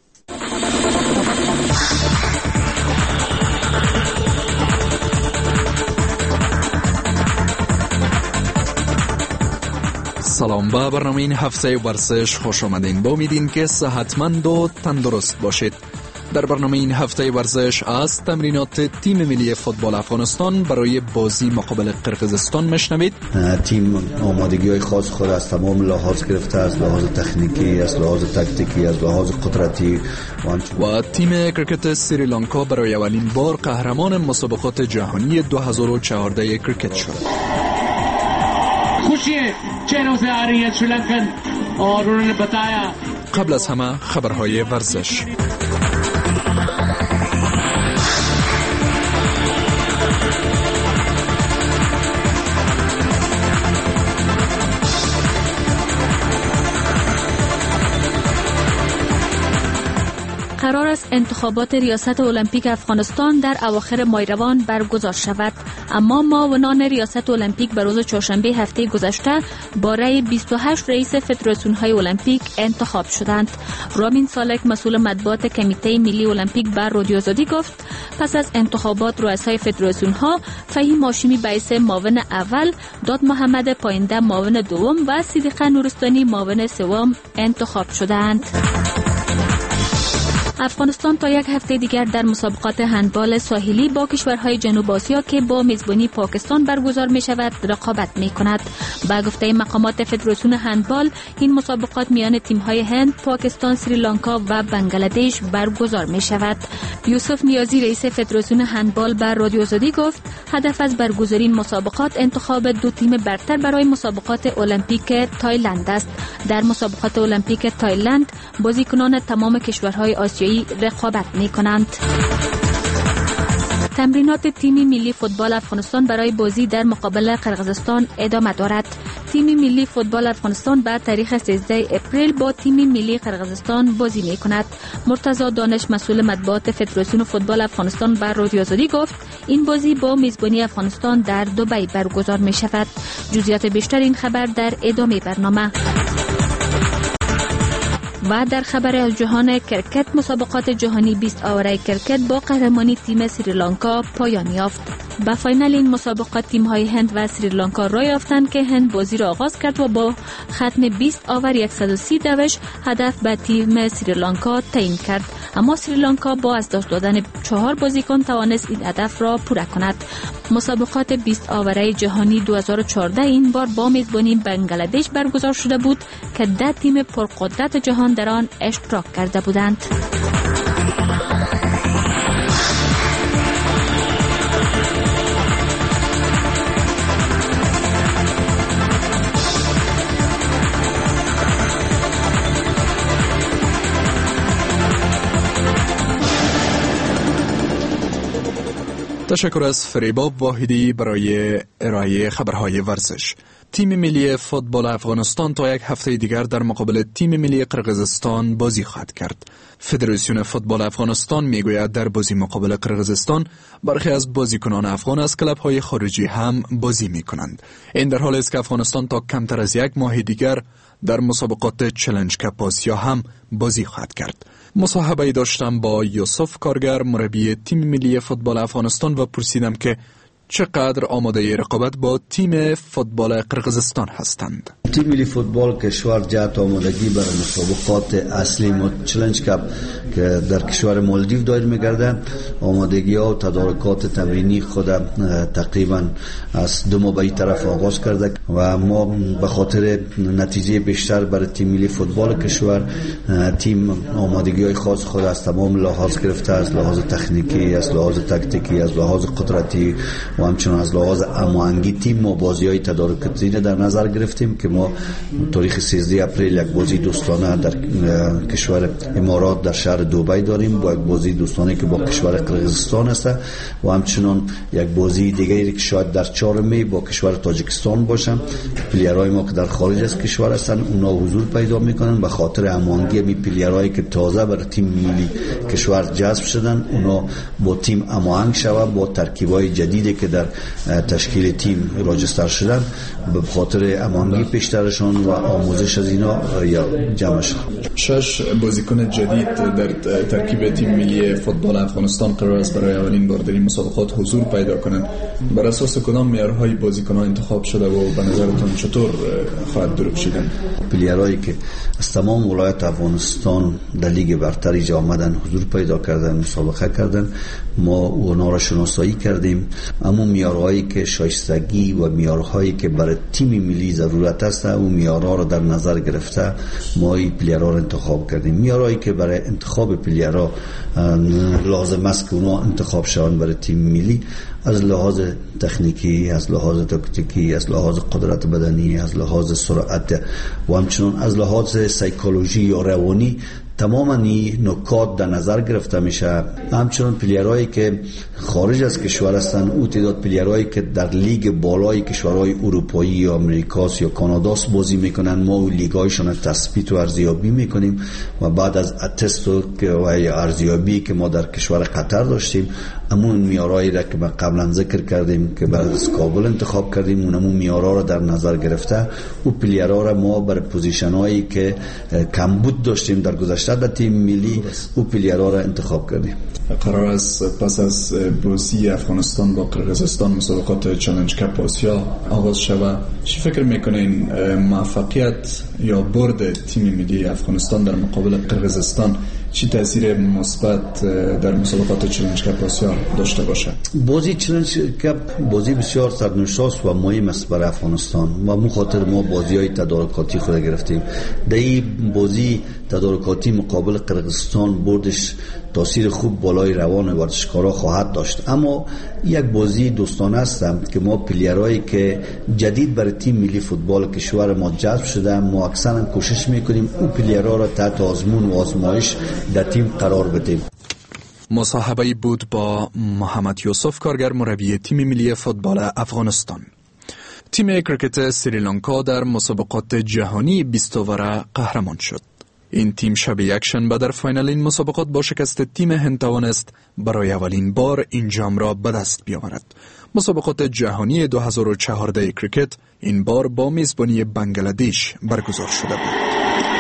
G: سلام، به برنامه این هفته ورزش خوش آمدین. با امیدین که صحتمند و تندرست باشید. در برنامه این هفته ورزش از تمرینات تیم ملی فوتبال افغانستان برای بازی مقابل قرقیزستان میشنوید.
J: تیم آمادگی‌های خاص خود از تمام لحاظ گرفته، از لحاظ تکنیکی، از لحاظ تاکتیکی، از لحاظ قدرتی
G: و تیم کرکت سریلانکا برای اولین بار قهرمان مسابقات جهانی دو هزار و چهارده کرکت شد.
V: خوشی چهروں سے آ رہی ہے سری لنکن اور انہوں نے بتایا.
G: قبل از همه خبرهای ورزش.
W: قرار است انتخابات ریاست المپیک افغانستان در اواخر مایروان برگزار شود، اما معاونان ریاست المپیک به روز چهارشنبه هفته گذشته با رأی بیست و هشت رئیس فدراسیون‌های المپیک انتخاب شدند. رامین سالک مسئول مطبوعات کمیته ملی المپیک بر رادیو آزادی گفت پس از انتخابات رؤسای فدراسیون‌ها فهیم هاشمی بیس معاون اول، داد محمد پاینده معاون دوم و صدیقه نورستانی معاون سوم انتخاب شدند. افغانستان تا یک هفته دیگر در مسابقات هندبال ساحلی با کشورهای جنوب آسیا که با میزبانی پاکستان برگزار می شود رقابت می کند. با گفته مقامات فدراسیون هندبال این مسابقات میان تیم‌های هند، پاکستان، سریلانکا و بنگلادش برگزار می شود. یوسف نیازی رئیس فدراسیون هندبال بر رادیو آزادی گفت هدف از برگزاری این مسابقات انتخاب دو تیم برتر برای مسابقات المپیک تایلند است. در مسابقات المپیک تایلند بازیکنان تمام کشورهای آسیایی رقابت می کنند. تمرینات تیم ملی فوتبال افغانستان برای بازی در مقابل قرقیزستان ادامه دارد. تیم ملی فوتبال افغانستان بعد تاریخ سیزده اپریل با تیم ملی قرقیزستان بازی می کند. مرتضی دانش مسئول مطبوعات فدراسیون فوتبال افغانستان بر رادیو آزادی گفت این بازی با میزبانی افغانستان در دبی برگزار می شود. جزئیات بیشتر این خبر در ادامه برنامه. و در خبر از جهان کرکت، مسابقات جهانی بیست آوره کرکت با قهرمانی تیم سریلانکا پایان یافت. به فینال این مسابقات تیم‌های هند و سریلانکا راه یافتند که هند بازی را آغاز کرد و با ختم بیست آور صد و سی دوش هدف به تیم سریلانکا تعیین کرد، اما سریلانکا با از دست دادن چهار بازیکن توانست این هدف را پوره کند. مسابقات بیست آوره جهانی دو هزار و چهارده این بار با میزبانی بنگلادش برگزار شده بود که ده تیم پرقدرت جهان در آن اشتراک کرده بودند.
G: تشکر از فریباب واحدی برای ارائه خبرهای ورزش. تیم ملی فوتبال افغانستان تا یک هفته دیگر در مقابل تیم ملی قرقیزستان بازی خواهد کرد. فدراسیون فوتبال افغانستان میگوید در بازی مقابل قرقیزستان برخی از بازیکنان افغان از کلب‌های خارجی هم بازی می‌کنند. این در حالی است که افغانستان تا کمتر از یک ماه دیگر در مسابقات چالش کاپ آسیا هم بازی خواهد کرد. مصاحبه داشتم با یوسف کارگر مربی تیم ملی فوتبال افغانستان و پرسیدم که چقدر آماده رقابت با تیم فوتبال قرقیزستان هستند.
J: تیم ملی فوتبال کشور جهت آمادگی برای مسابقات اصلی چالش کاپ که در کشور مالدیو دایر می‌گردد، آمادگی ها و تدارکات تمرینی خود تقریبا از دو ماه به این طرف آغاز کرده و ما به خاطر نتیجه بیشتر برای تیم ملی فوتبال کشور تیم آمادگی های خاص خود از تمام لحاظ گرفته، از لحاظ تکنیکی، از لحاظ تاکتیکی، از لحاظ قدرتی و همچنان از لحاظ امانگی تیم ما بازی های تدارکاتی در نظر گرفتیم که ما تاریخ سیزده اپریل یک بازی دوستانه در کشور امارات در شهر دبی داریم با یک بازی دوستانه که با کشور قرقیزستان است و همچنان یک بازی دیگری که شاید در چهارم می با کشور تاجیکستان باشن. پلیرهای ما که در خارج از کشور هستن اونا حضور پیدا میکنن به خاطر امانگی می پلیرهایی که تازه برای تیم ملی کشور جذب شدن اونا با تیم هماهنگ شود با ترکیبای جدیدی که در تشکیل تیم راجستر شدن به خاطر امانگی پیشترشان و آموزش از اینا یا جمعش.
G: شش بازیکن جدید در ترکیب تیم ملی فوتبال افغانستان قرار است برای اولین بار در این مسابقات حضور پیدا کنند. بر اساس کدام معیارهای بازیکنان انتخاب شده و به نظرتون چطور خواهد درخشیدن؟
J: پلیرهایی که از تمام ولایت افغانستان در لیگ برتر اینجا آمدن حضور پیدا کردن مسابقه کردن، ما اونا را شناسایی کردیم. اما معیارهایی که شایستگی و معیارهایی که برای تیم ملی ضرورت است اون معیارها را در نظر گرفته ما این پلیرها را انتخاب کردیم. معیارهایی که برای انتخاب پلیرها لازم است که اونا انتخاب شوند برای تیم ملی از لحاظ تکنیکی، از لحاظ تاکتیکی، از لحاظ قدرت بدنی، از لحاظ سرعت و همچنان از لحاظ سایکولوژی یا روانی تماما این نکات در نظر گرفته میشه. همچنان پلیرهایی که خارج از کشور هستند او تعداد پلیرهایی که در لیگ بالای کشورهای اروپایی یا امریکاست یا کاناداست بازی میکنن ما او لیگایشان تثبیت و ارزیابی میکنیم و بعد از اتست و ارزیابی که ما در کشور قطر داشتیم همون میارایی را که ما قبلا ذکر کردیم که بعد از کابل انتخاب کردیم اون همون میارا را در نظر گرفته او پلیرها را ما برای پوزیشن هایی که کمبود داشتیم در گذشته در تیم ملی او پلیرها را انتخاب کردیم.
G: قرار است پس از بازی افغانستان با قرقیزستان مسابقات چالش کاپ آسیا آغاز شود. چی فکر میکنین موفقیت یا برد تیم ملی افغانستان در مقابل قرقیزستان چی تاثیر مثبت در مسابقات چالش کاپ آسیا داشته باشه؟
J: بازی چالش کاپ بازی بسیار سرنوشت و مهم است برای افغانستان و مخاطر ما بازی‌های تدارکاتی خود گرفتیم. در این بازی تدارکاتی مقابل قرقیزستان بردش تاثیر خوب بالای روان ورزشکارا خواهد داشت، اما یک بازی دوستانه است که ما پلیرهایی که جدید برای تیم ملی فوتبال کشور ما جذب شده ما اکثرا کوشش میکنیم اون پلیرها را تحت آزمون و آزمایش در تیم قرار بدیم.
G: مصاحبه بود با محمد یوسف کارگر مربی تیم ملی فوتبال افغانستان. تیم کرکت سریلانکا در مسابقات جهانی بیست اوور قهرمان شد. این تیم شب یک شنبه در فاینال این مسابقات با شکست تیم هند توانست برای اولین بار این جام را به دست بیاورد. مسابقات جهانی دو هزار و چهارده کرکت این بار با میزبانی بنگلادش برگزار شده بود.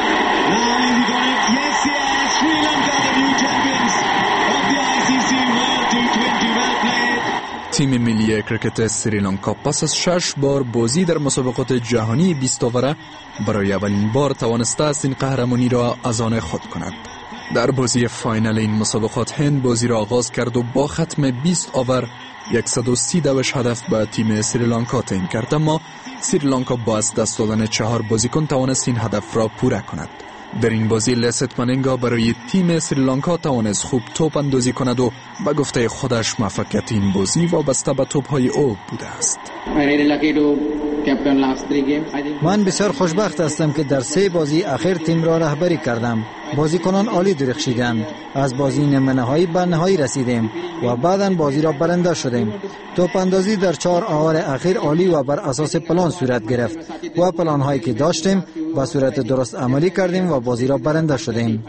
G: تیم ملی کرکت سریلانکا پس از شش بار بازی در مسابقات جهانی بیست اووره برای اولین بار توانسته است این قهرمانی را از آن خود کند. در بازی فاینال این مسابقات هند بازی را آغاز کرد و با ختم بیست اوور صد و سی دوش هدف به تیم سریلانکا تعیین کرد، اما سریلانکا با از دست دادن چهار بازیکن توانست این هدف را پوره کند. در این بازی لست مننگا برای تیم سریلانکا توانست خوب توپ اندازی کند و به گفته خودش موفقیت این بازی وابسته به توپ‌های او بوده است.
O: من بسیار خوشبخت هستم که در سه بازی اخیر تیم را رهبری کردم. بازیکنان عالی درخشیدند. از بازی نیمه نهایی به نهایی رسیدیم و بعداً بازی را برنده شدیم. توپ اندازی در چهار اوور اخیر عالی و بر اساس پلان صورت گرفت و پلان هایی که داشتیم به صورت درست عملی کردیم و بازی را برنده شدیم.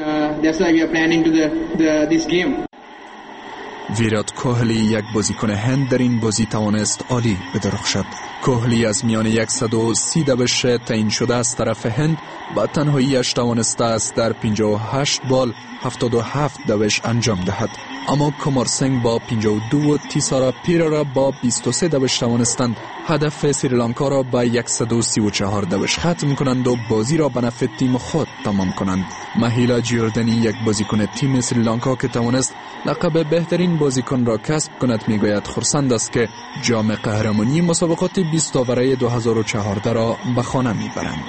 G: ویرات کوهلی یک بازیکن هند در این بازی توانست عالی بدرخشد. کوهلی از میان صد و سی دوش تعیین شده از طرف هند با تنهاییش توانسته است در پنجاه و هشت بال هفتاد و هفت دوش انجام دهد، اما کمار سنگ با پنجاه و دو و تیسارا پیرا را با بیست و سه دوش توانستند هدف سریلانکا را با صد و سی و چهار دوش ختم کنند و بازی را به نفع تیم خود تمام کنند. مهیلا جیوردنی یک بازیکن تیم سریلانکا که توانست لقب بهترین بازیکن را کسب کند میگوید خرسند است که جام قهرمانی مسابقات بیست اوره دو هزار و چهارده را به خانه میبرند.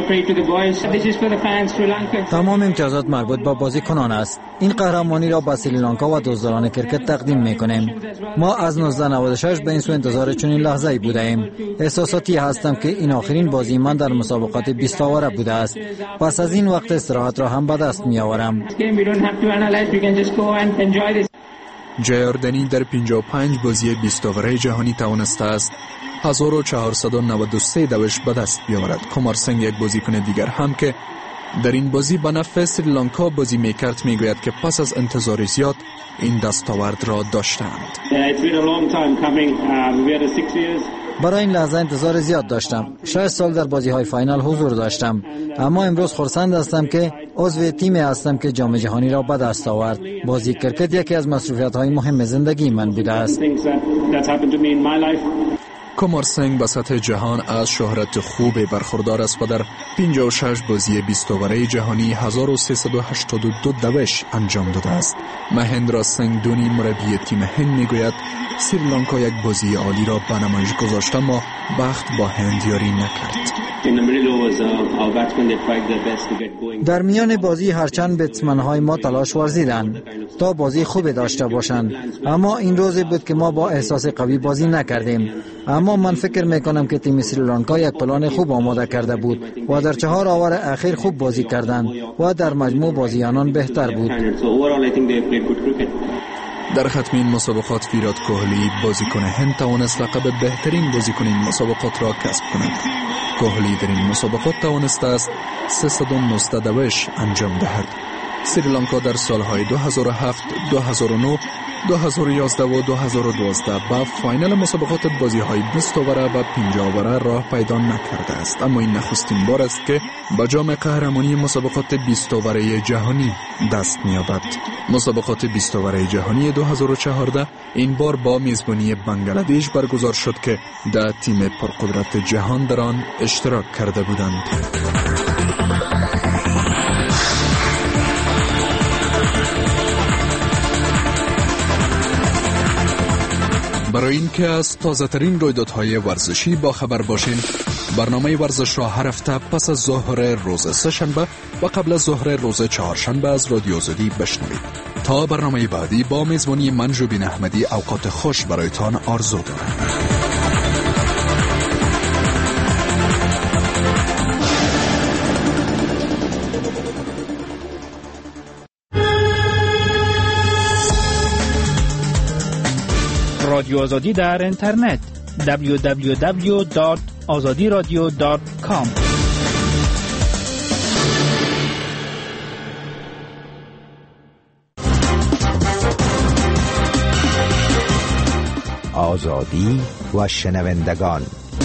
O: تمام امتیازات مربوط به بازیکنان است. این قهرمانی را به سریلانکا و دزدان کرکت تقدیم میکنیم. ما از نوزده نود و شش به این سو انتظار چنین لحظه‌ای بودیم. احساساتی هستم که این آخرین بازی من در مسابقات بیست اوره بوده است. پس از این وقت استراحت را هم به دست میآورم.
G: جیاردنی در پنجاه و پنج بازی بیست اوره جهانی توانسته است هزار و چهارصد و نود و سه دوش به دست بیاورد. کمار سنگ یک بازیکن دیگر هم که در این بازی به نفع سریلانکا بازی میکرد میگوید که پس از انتظار زیاد این دستاورد را داشتند.
O: برای این لحظه انتظار زیاد داشتم. شش سال در بازی های فاینال حضور داشتم، اما امروز خرسند هستم که عضو تیمی هستم که جام جهانی را به دست آورد. بازی کرکت یکی از مصروفیت های مهم زندگی من بوده است.
G: کمار سنگ به سطح جهان از شهرت خوب برخوردار است و در پنجاه و شش بازی بیست اوره جهانی هزار و سیصد و هشتاد و دو دوش انجام داده است. مهندرا سنگ دونی مربی تیم هند میگوید سریلانکا یک بازی عالی را به نمایش گذاشت اما بخت با هند یاری نکرد.
O: در میان بازی هرچند بتسمن‌های ما تلاش ورزیدند تا بازی خوب داشته باشند، اما این روزی بود که ما با احساس قوی بازی نکردیم. اما من فکر میکنم که تیم سریلانکا یک پلان خوب آماده کرده بود و در چهار اوور اخیر خوب بازی کردند و در مجموع بازی آنان بهتر بود.
G: در ختم این مسابقات ویرات کوهلی بازیکن هند توانست لقب بهترین بازیکن این مسابقات را کسب کند. کوهلی در این مسابقات توانسته است سیصد و نه دوش انجام دهد. سریلانکا در سالهای دو هزار و هفت، دو هزار و نه، دو هزار و یازده و دو هزار و دوازده با فاینال مسابقات بازی‌های بیست اوره و پنجاه اوره راه پیدا نکرده است، اما این نخستین بار است که به جام قهرمانی مسابقات بیست اوره جهانی دست می‌یابد. مسابقات بیست اوره جهانی دو هزار و چهارده این بار با میزبانی بنگلادش برگزار شد که ده تیم پرقدرت جهان در آن اشتراک کرده بودند. برای اینکه از تازه ترین رویدادهای ورزشی با خبر باشین، برنامه ورزش را هر هفته پس از ظهر روز سه‌شنبه و قبل از ظهر روز چهارشنبه از رادیو آزادی بشنوید. تا برنامه بعدی با میزبانی من جوبین احمدی اوقات خوش برایتان آرزو دارم.
U: رادیو آزادی در اینترنت دبلیو دبلیو دبلیو دات آزادی رادیو دات کام.
I: آزادی و شنوندگان.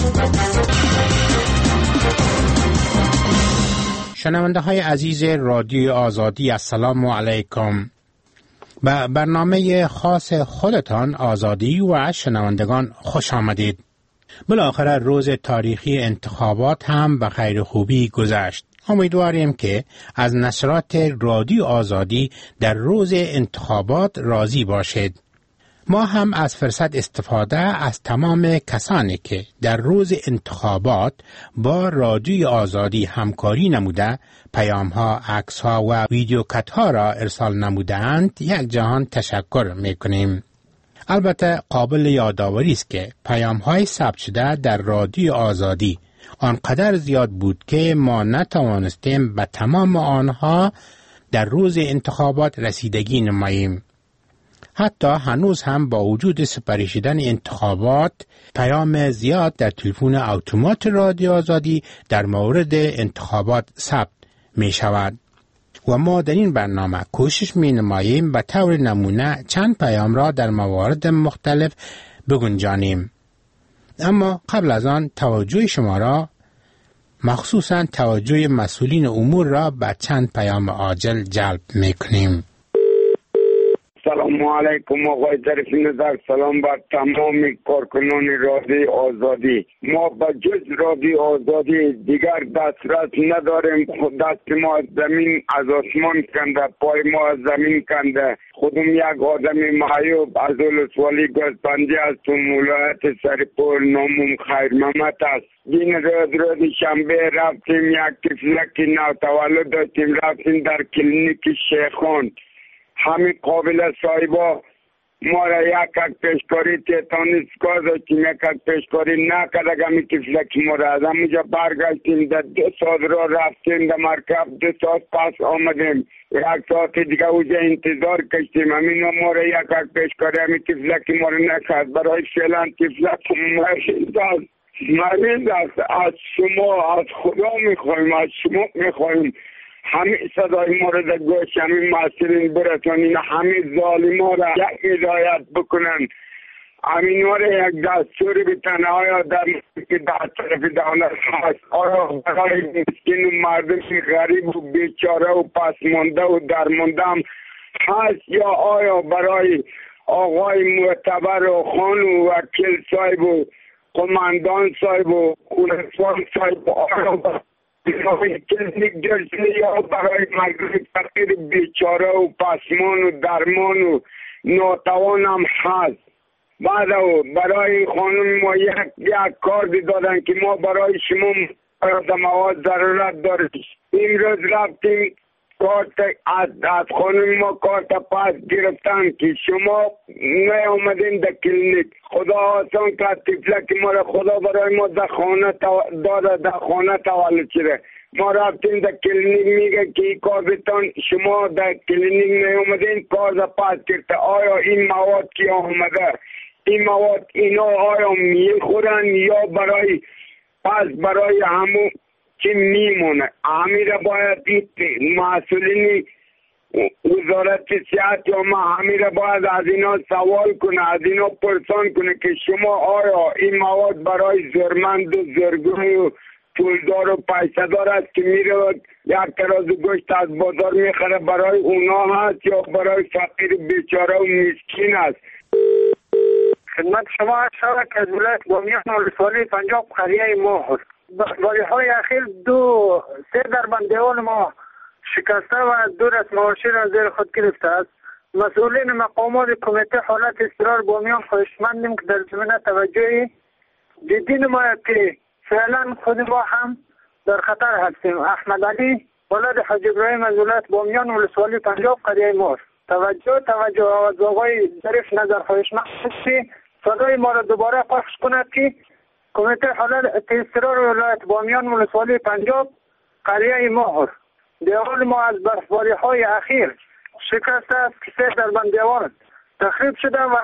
K: شنونده های عزیز رادیو آزادی، السلام علیکم. به برنامه خاص خودتان آزادی و شنوندگان خوش آمدید. بالاخره روز تاریخی انتخابات هم به خیر خوبی گذشت. امیدواریم که از نشرات رادیو آزادی در روز انتخابات راضی باشید. ما هم از فرصت استفاده از تمام کسانی که در روز انتخابات با رادیو آزادی همکاری نموده، پیام‌ها، عکس‌ها و ویدیوکات‌ها را ارسال نمودند یک جهان تشکر می‌کنیم. البته قابل یادآوری است که پیام‌های ثبت شده در رادیو آزادی آنقدر زیاد بود که ما نتوانستیم به تمام آنها در روز انتخابات رسیدگی نماییم. حتی هنوز هم با وجود سپری شدن انتخابات پیام زیاد در تلفن اتومات رادیو آزادی در مورد انتخابات ثبت می شود و ما در این برنامه کوشش می نماییم به طور نمونه چند پیام را در موارد مختلف بگنجانیم. اما قبل از آن توجه شما را، مخصوصا توجه مسئولین امور را به چند پیام عاجل جلب می کنیم.
L: سلام علیکم آقای ظریف نظر، سلام بر تمام کارکنان رادیو آزادی. ما به جز رادیو آزادی دیگر دسترس نداریم. دست ما از زمین از آسمان کنده، پای ما از زمین کنده. خودم یک آدم معیوب از ولسوالی گوسفندی هستم، ولایت سرپور، نامم خیر محمد است. این روز روز شنبه رفتیم یک طفلک نوتولد داشتیم، رفتیم در کلینیک شیخان. همین قابل صاحبا ما را یک یک پیشکاری تیتانوس کا داشتیم، یک یک پیشکاری نکرد. همین طفلک ما را از همونجا برگشتیم، در دو ساعت را رفتیم در مرکب، دو ساعت پس آمدیم، یک ساعت دیگه اوجا انتظار کشتیم. همین ما را یک یک پیشکاری همین طفلک ما را نکرد. برای فعلا طفلک مریض است، مریض است. از شما، از خدا میخوایم، از شما میخوایم همه صدای ما را در گوش همین مسئولین برسانین، همه ظالما را یک هدایت بکنن، همین ها را یک دستور بتن. آیا در طرف دولت هست؟ آیا برای مسکین و مردم غریب و بیچاره و پسمانده و درمانده هم هست؟ یا آیا برای آقای معتبر و خان و وکیل صاحب و قماندان صاحب و ولسوال صاحب آیا برای کلینیک جرسی یا برای مردم فقیر بیچاره و پسمان و درمان و ناتوان هم هست؟ بعد برای خانم ما یک, یک کارد دادن که ما برای شما مواد ضرورت داریم. این روز رفتیم کارت از, از خانم ما کارت پاس گرفتن که شما نیامدین در کلینیک. خدا آسان که طفلک ما را خدا برای ما در خانه داده، در خانه تولد شده. ما رفتیم در کلینیک، میگه که این کارتان شما در کلینیک نیامدین، کارت پاس گرفته. آیا این مواد که آمده، این مواد اینا آیا میخورن یا برای پس برای همون که میمونه؟ امیر باید این مسئولین وزارت صحت یا ما امیر باید از اینا سوال کنه، از اینا پرسان کنه که شما آیا این مواد برای زورمند و زورگوی و پولدار و پیسه‌دار است که میره یک تراز گوشت از بازار میخره، برای اونا هست یا برای فقیر بیچاره و مسکین است؟
X: خدمت شما شما که از ولایت بامیان ولسوالی پنجاب قریه مهر باری های اخیر دو سه دربندیان ما شکسته و دو رسمه‌هاشی را زیر خود گرفته است. مسئولین مقامات کمیته حالت اضطرار بامیان خواهشمندیم که در زمینه توجهی جدی نماید که فعلا خود ما هم در خطر هستیم. احمد علی ولد حاج ابراهیم از ولایت بامیان ولسوالی پنجاب قریه مهر. توجه توجه از آقای ظریف نظر خواهشمند است صدای ما را دوباره پخش کند که کمیته حالت اضطرار ولایت بامیان ولسوالی پنجاب قریه مهر دیوار ما از برفباری های اخیر شکسته است که سه دربند دیوار تخریب شده و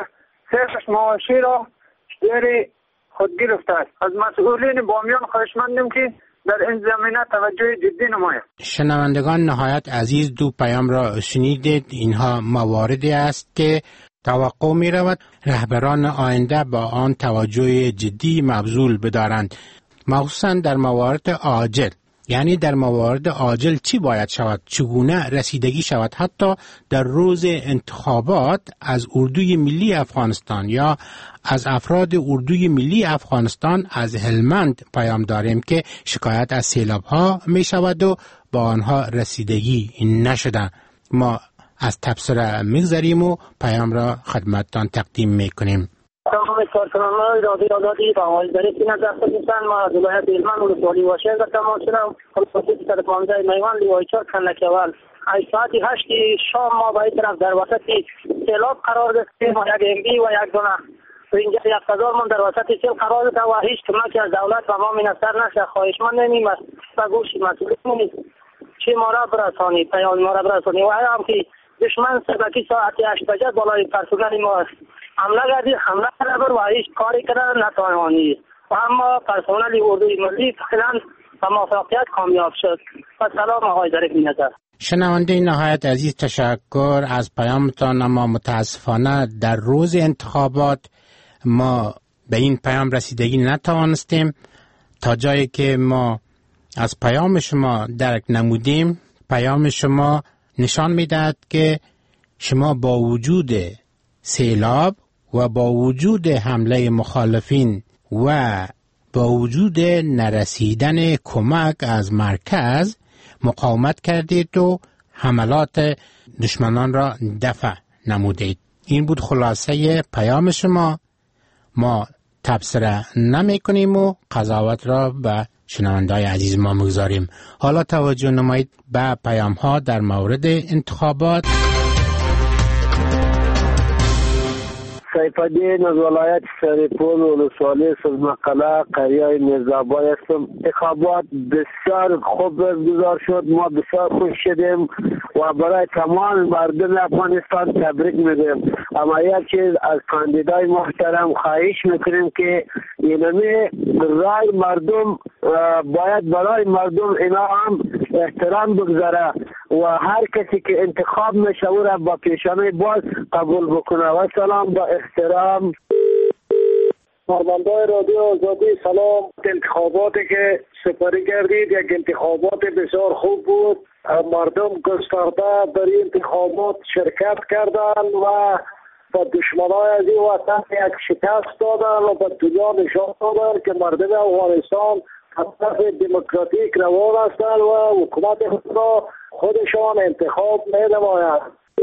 X: صرفش معاشی را داری خود گرفته است. از مسئولین بامیان خواهشمندیم که در این زمینه توجه جدی نماید.
K: شنوندگان نهایت عزیز، دو پیام را شنیدید. اینها مواردی است که توقع می رود رهبران آینده با آن توجه جدی مبذول بدارند، مخصوصا در موارد عاجل. یعنی در موارد عاجل چی باید شود، چگونه رسیدگی شود. حتی در روز انتخابات از اردوی ملی افغانستان یا از افراد اردوی ملی افغانستان از هلمند پیام داریم که شکایت از سیلاب ها می شود و با آنها رسیدگی نشده. ما از تبصره میگذریم و پیام را خدمتتان تقدیم میکنیم.
E: تمام کارکنانان رادیو آزادی و حاضرین نظر خودتان ما از ولایت هلمند ولسوالی واشنگ تماس شدم. خصوصی صد و پانزده میوان لیوای چهار کنکوال از ساعت هشت شام ما به این طرف در وسط سیلاب قرار داشتیم و یک امبی و یک دونه اینجا یک هزار من در وسط سیل قرار داشته و هیچ کمکی از دولت و ما منصر نشه. خواهشمند نمیم است و گوش مسئولین چی ما را برسانی، پیام ما را برسانی. و هم که دشمن سبکی ساعت هشت بجه بالای پرسونل ما حمله کردی، حمله کرده و هیچ کاری کردن نتوانی. و اما پرسونل اردوی ملی فعلا و موفقیت کامیاب شد. و سلام آقای ظریف نظر.
K: شنونده نهایت عزیز، تشکر از پیامتان. اما متاسفانه در روز انتخابات ما به این پیام رسیدگی نتوانستیم. تا جایی که ما از پیام شما درک نمودیم، پیام شما نشان میدهد که شما با وجود سیلاب و با وجود حمله مخالفین و با وجود نرسیدن کمک از مرکز مقاومت کردید و حملات دشمنان را دفع نمودید. این بود خلاصه پیام شما. ما تبصره نمی کنیم و قضاوت را به شنونده‌های عزیز ما میگذاریم. حالا توجه نمایید به پیام ها در مورد انتخابات.
H: سیفالدین از ولایت سریپول ولسوالی سزمقله قریه میرزابای هستم. انتخابات بسیار خوب گزار شد، ما بسیار خوش شدیم و برای تمام مردم افغانستان تبریک میگیم. اما یک چیز از کاندیدای محترم خواهش میکنیم که اینمی رای مردم باید برای مردم اینا هم احترام بگذاره و هر کسی که انتخاب میشه او را با پیشانه باز قبول بکنه. و سلام با احترام.
X: مردمای رادیو آزادی سلام. انتخاباتی که سپری کردید یک انتخابات بسیار خوب بود. مردم گسترده در این انتخابات شرکت کردند و با دشمنای از این وطن یک شکست دادن و به دنیا نشان دادن که مردم افغانستان طرف دموکراتیک روان هستند و حکومت خود را خودشان انتخاب می‌نمایند.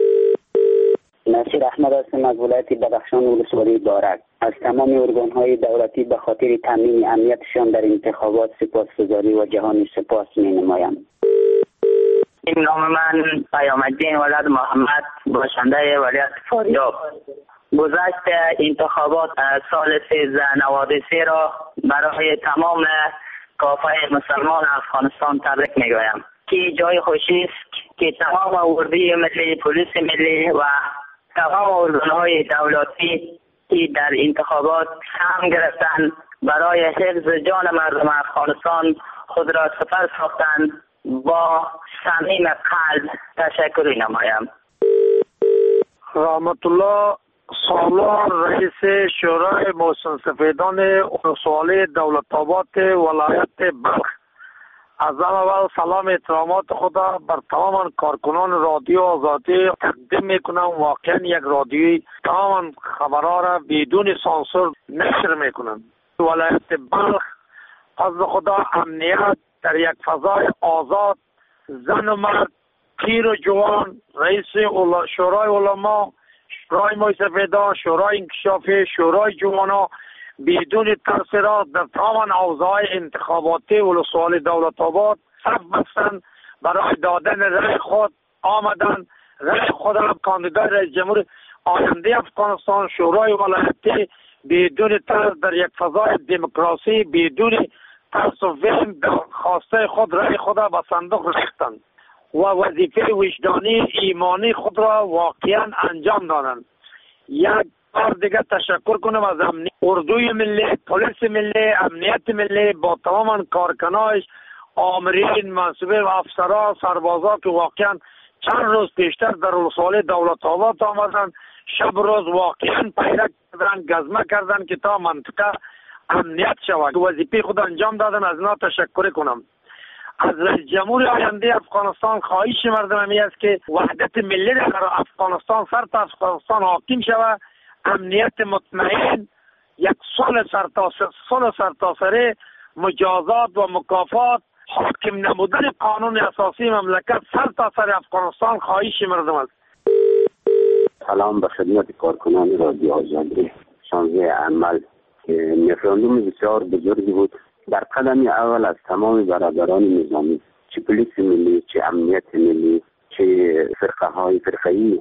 M: نصیر احمد هستم از ولایت بدخشان ولسوالی دارک. از تمام ارگان‌های دولتی به خاطر تامین امنیتشان در انتخابات سپاسگزاری و جهانی سپاس می‌نمایم.
E: این نام من پیام‌الدین ولد محمد، باشنده ولایت فاریاب. گذشت انتخابات سال سیزده نود و سه را برای تمام کافه مسلمان افغانستان تبریک میگویم که جای خوشی است که تمام اردوی ملی، پلیس ملی و تمام ارگان‌های دولتی که در انتخابات سهم گرفتند برای حفظ جان مردم افغانستان خود را سپر ساختند. با صمیم قلب تشکر نمایم.
H: رحمت الله سالار رئیس شورای محسن سفیدان ولسوالی دولت‌آباد ولایت بلخ. از اول سلام احترامات خدا بر تمام کارکنان رادیو آزادی تقدیم میکنم. واقعا یک رادیوی تمام خبرها را بدون سانسور نشر میکنم. ولایت بلخ از خدا امنیت در یک فضای آزاد، زن و مرد، پیر و جوان، رئیس شورای علما، شورای محسفیدان، شورای انکشافی، شورای جوانا بدون تاثیرات در تمام حوزه‌های انتخاباتی ولسوالی دولت‌آباد صف بستند برای دادن رأی خود. آمدن رأی خود را کاندیدای رئیس جمهور آینده افغانستان شورای ولایتی بدون ترس در یک فضای دموکراسی بدون ترس و وهم خواسته خود رأی خود را به صندوق ریختند و وظیفه وجدانی ایمانی خود را واقعا انجام دادند. یک بار دیگه تشکر کنم از امنیت اردوی ملی، پلیس ملی، امنیت ملی با تمام کارکنانش، آمرین، منصوبه و افسرها، سربازا که واقعا چند روز پیشتر در ولسوالی دولت آباد آمدن، شب روز واقعا پیدا کردن، گزمه کردن که تا منطقه امنیت شود. وظیفه خود انجام دادن، از اینا تشکر کنم. از رئیس جمهور آینده افغانستان خواهش مردم می است که وحدت ملی در افغانستان سر تا افغانستان حاکم شود، امنیت مطمئن، یک صلح سرتاسر صلح سرتاسره، مجازات و مکافات، حاکم نمودن قانون اساسی مملکت سر تا سر افغانستان خواهش مردم است.
C: سلام به خدمت کارکنان رادیو آزادی. شانزده عمل که رفراندوم بسیار بزرگی بود. در قدم اول از تمام برادران نظامی، چه پلیس ملی، چه امنیت ملی، چه فرقه های فرقه‌ای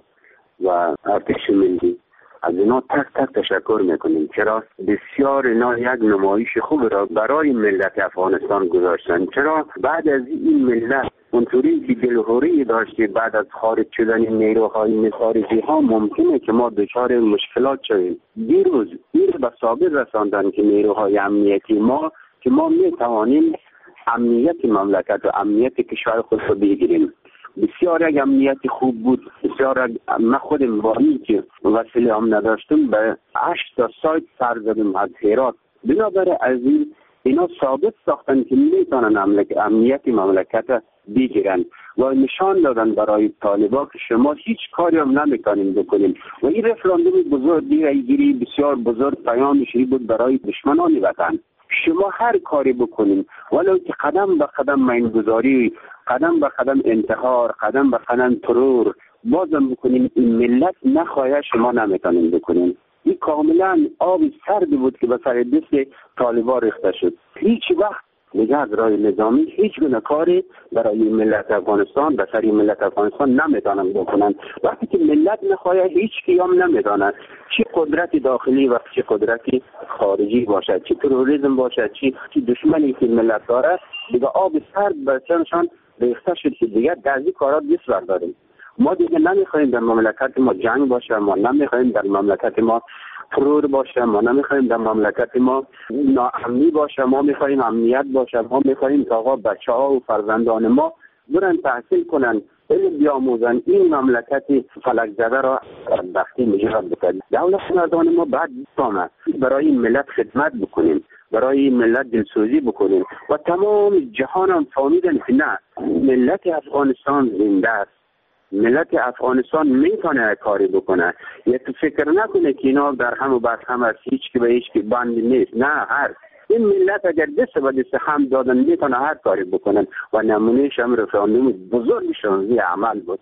C: و ارتش ملی، از اینا تک تک تشکر میکنیم. چرا بسیار اینا یک نمایش خوب را برای ملت افغانستان گذاشتن. چرا بعد از این ملت اونطوری که دلهوری داشته بعد از خارج شدن نیروهای خارجی ها ممکنه که ما دچار مشکلات شویم. دیروز این به ثابت رساندن که نیروهای امنیتی ما که ما میتوانیم امنیت مملکت و امنیت کشور خود رو بگیریم. بسیار یک امنیت خوب بود. بسیار من خودم با این که وسیله هم نداشتم به هشت تا سایت سر زدم از هرات. بنابراین از این اینا ثابت ساختن که میتونن امنیت مملکت بگیرن و نشان دادن برای طالبان که شما هیچ کاری هم نمیتونیم بکنیم. و این رفراندوم بزرگ دیگری بسیار بزرگ پیام شری بود برای دشمنان وطن. شما هر کاری بکنیم ولو که قدم به قدم مینگذاری، قدم به قدم انتحار، قدم به قدم ترور بازم بکنیم، این ملت نخواهد شما نمیتونیم بکنیم. این کاملا آب سرد بود که به سر دست طالبان ریخته شد. هیچ وقت دیگه از راه نظامی هیچ گونه کاری برای ملت افغانستان به سر ملت افغانستان نمیتونن بکنن. وقتی که ملت نخواهد هیچ کیام نمیتونه، چه قدرت داخلی و چه قدرت خارجی باشد، چه تروریسم باشد، چه چه دشمنی که ملت داره، دیگه آب سرد بر سرشان ریخته شد که دیگه دزدی کارا دست برداریم. ما دیگه نمیخوایم در مملکت ما جنگ باشه، ما نمیخوایم در مملکت ما ترور باشه، ما نمیخوایم در مملکت ما ناامنی باشه، ما میخوایم امنیت باشه. ما میخوایم که آقا بچه ها و فرزندان ما برن تحصیل کنن، علم بیاموزن، این مملکت فلک زده را بدبختی مجرد بکنن. دولت مردان ما بعد بتامه برای این ملت خدمت بکنیم، برای این ملت دلسوزی بکنیم و تمام جهان هم فهمیدن که نه، ملت افغانستان زنده است. ملت افغانستان میتونه کاری بکنه. یا تو فکر نکنه که اینا در هم و بر هم از هیچ که به هیچ که بند نیست. نه، هر این ملت اگر دست به دست هم دادن میتونه هر کاری بکنن و نمونهش هم رفراندوم بزرگ شانزده عمل بود.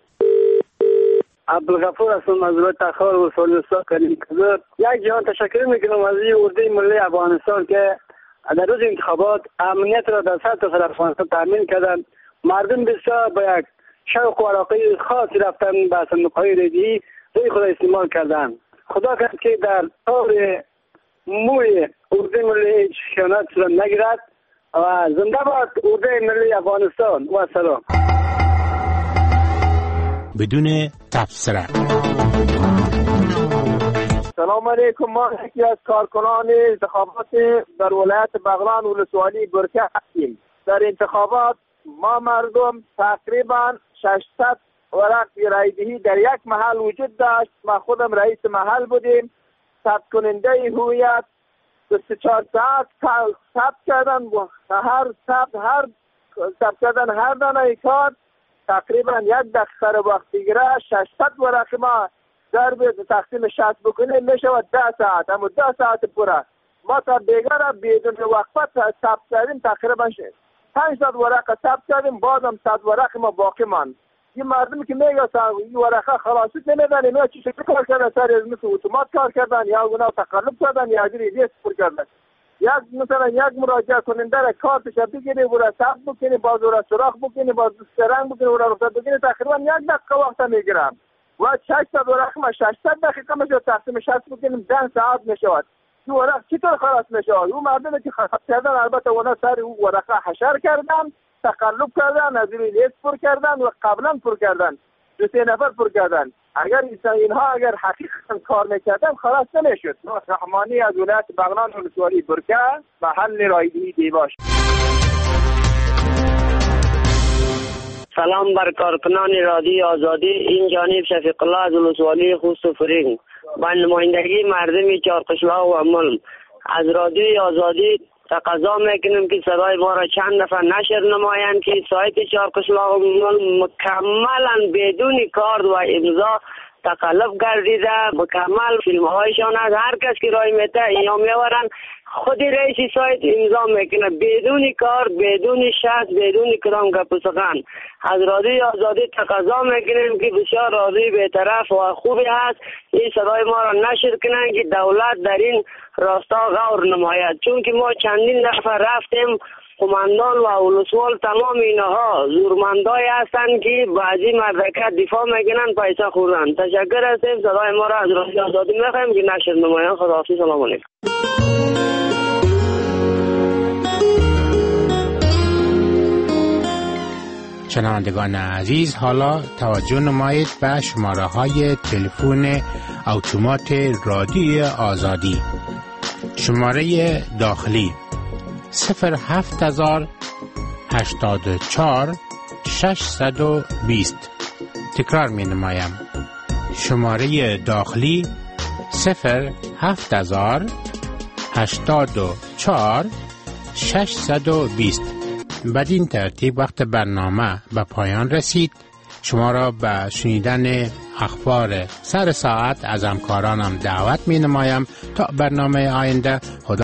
N: عبدالغفور هستم از روی تخار و سالوستا کریم کذر. یک جهان تشکر میکنم از این اردوی ملی افغانستان که در روز انتخابات امنیت را در سطح سر افغانستان تامین کردن. مردم بسیار با یک شوق و علاقه خاصی رفتن به صندوق‌های رایگیری روی خود استعمال کردن. خدا کنه که در طور موی اردوی ملی هیچ خیانت صورت نگیرد و زنده باد اردوی ملی افغانستان و سلام.
K: بدون تبصره.
Q: سلام علیکم. ما یکی از کارکنان انتخابات در ولایت بغلان ولسوالی برکه هستیم. در انتخابات ما مردم تقریبا ششصد ورق رایدهی در یک محل وجود داشت. ما خودم رئیس محل بودیم. ثبت کننده هویت بیست و چهار ساعت ثبت کردن و هر ثبت هر ثبت کردن هر دانه کارت تقریبا یک دقیقه وقت میگیره. ششصد ورق ما در تقسیم شصت بکنیم میشود ده ساعت، اما ده ساعت پره ما تا دیگر بدون وقفه ثبت کردیم. تقریبا پانصد ورق ثبت کردیم، بازم صد ورق ما باقی ماند. این مردمی که میگه این ورقه خلاصی نمیدن، اینا چی شکل کار کردن؟ سر از مثل اتومات کار کردن یا اونا تقلب کردن یا اجری ریس پر کردن. یک مثلا یک مراجعه کننده را کارتش بگیری و را ثبت بکنی، باز را سراخ بکنی، باز سرنگ بکنی و را رخصت بکنی، تقریبا یک دقیقه وقت میگیرم و ششصد ورق ما ششصد دقیقه میشه تقسیم شصت بکنیم ده ساعت میشود. این ورق چطور خلاص میشه؟ اون مردمی که خلاص کردن البته اونا سر اون ورقه حشر کردن، تقلب کردن، از این لیست پر کردن و قبلا پر کردن، دو سه نفر پر کردن. اگر اینها اگر حقیقتا کار میکردن خلاص نمیشد. رحمانی از ولایت بغلان ولسوالی برکه محل رایدهی دیباش.
P: سلام بر کارکنان رادیو آزادی. این جانب شفیق الله از ولسوالی خوست و فرینگ با نمایندگی مردم چهار قشلاق و ملم از رادیو آزادی تقاضا میکنیم که صدای ما را چند دفعه نشر نمایند که سایت چهار قشلاق و ملم مکملا بدون کارت و امضا تقلب گردیده. مکمل فیلم هایشان از هر کس که رای میته اینا میورن خودی رئیس سایت امضا میکنه بدون کار، بدون شرط، بدون کدام گپ و سخن. از رادیو آزادی تقاضا میکنیم که بسیار رادیو بی‌طرف و خوبی هست، این صدای ما را نشر کنن که دولت در این راستا غور نماید، چون که ما چندین دفعه رفتیم قماندان و ولسوال تمام اینها زورمندای هستند که بعضی مردکت دفاع میکنن پیسه خوردن. تشکر هستیم. صدای ما را از رادیو آزادی میخوایم که نشر نماید. خداحافظ. سلام علیکم.
K: شنوندگان عزیز، حالا توجه نمایید به شماره های تلفن اتومات رادیو آزادی. شماره داخلی صفر هفت هزار هشتاد و چهار ششصد و بیست. تکرار می نمایم. شماره داخلی صفر هفت هزار هشتاد و چهار ششصد و بیست. بدین ترتیب وقت برنامه به پایان رسید. شما را به شنیدن اخبار سر ساعت از همکارانم دعوت می نمایم تا برنامه آینده. خدا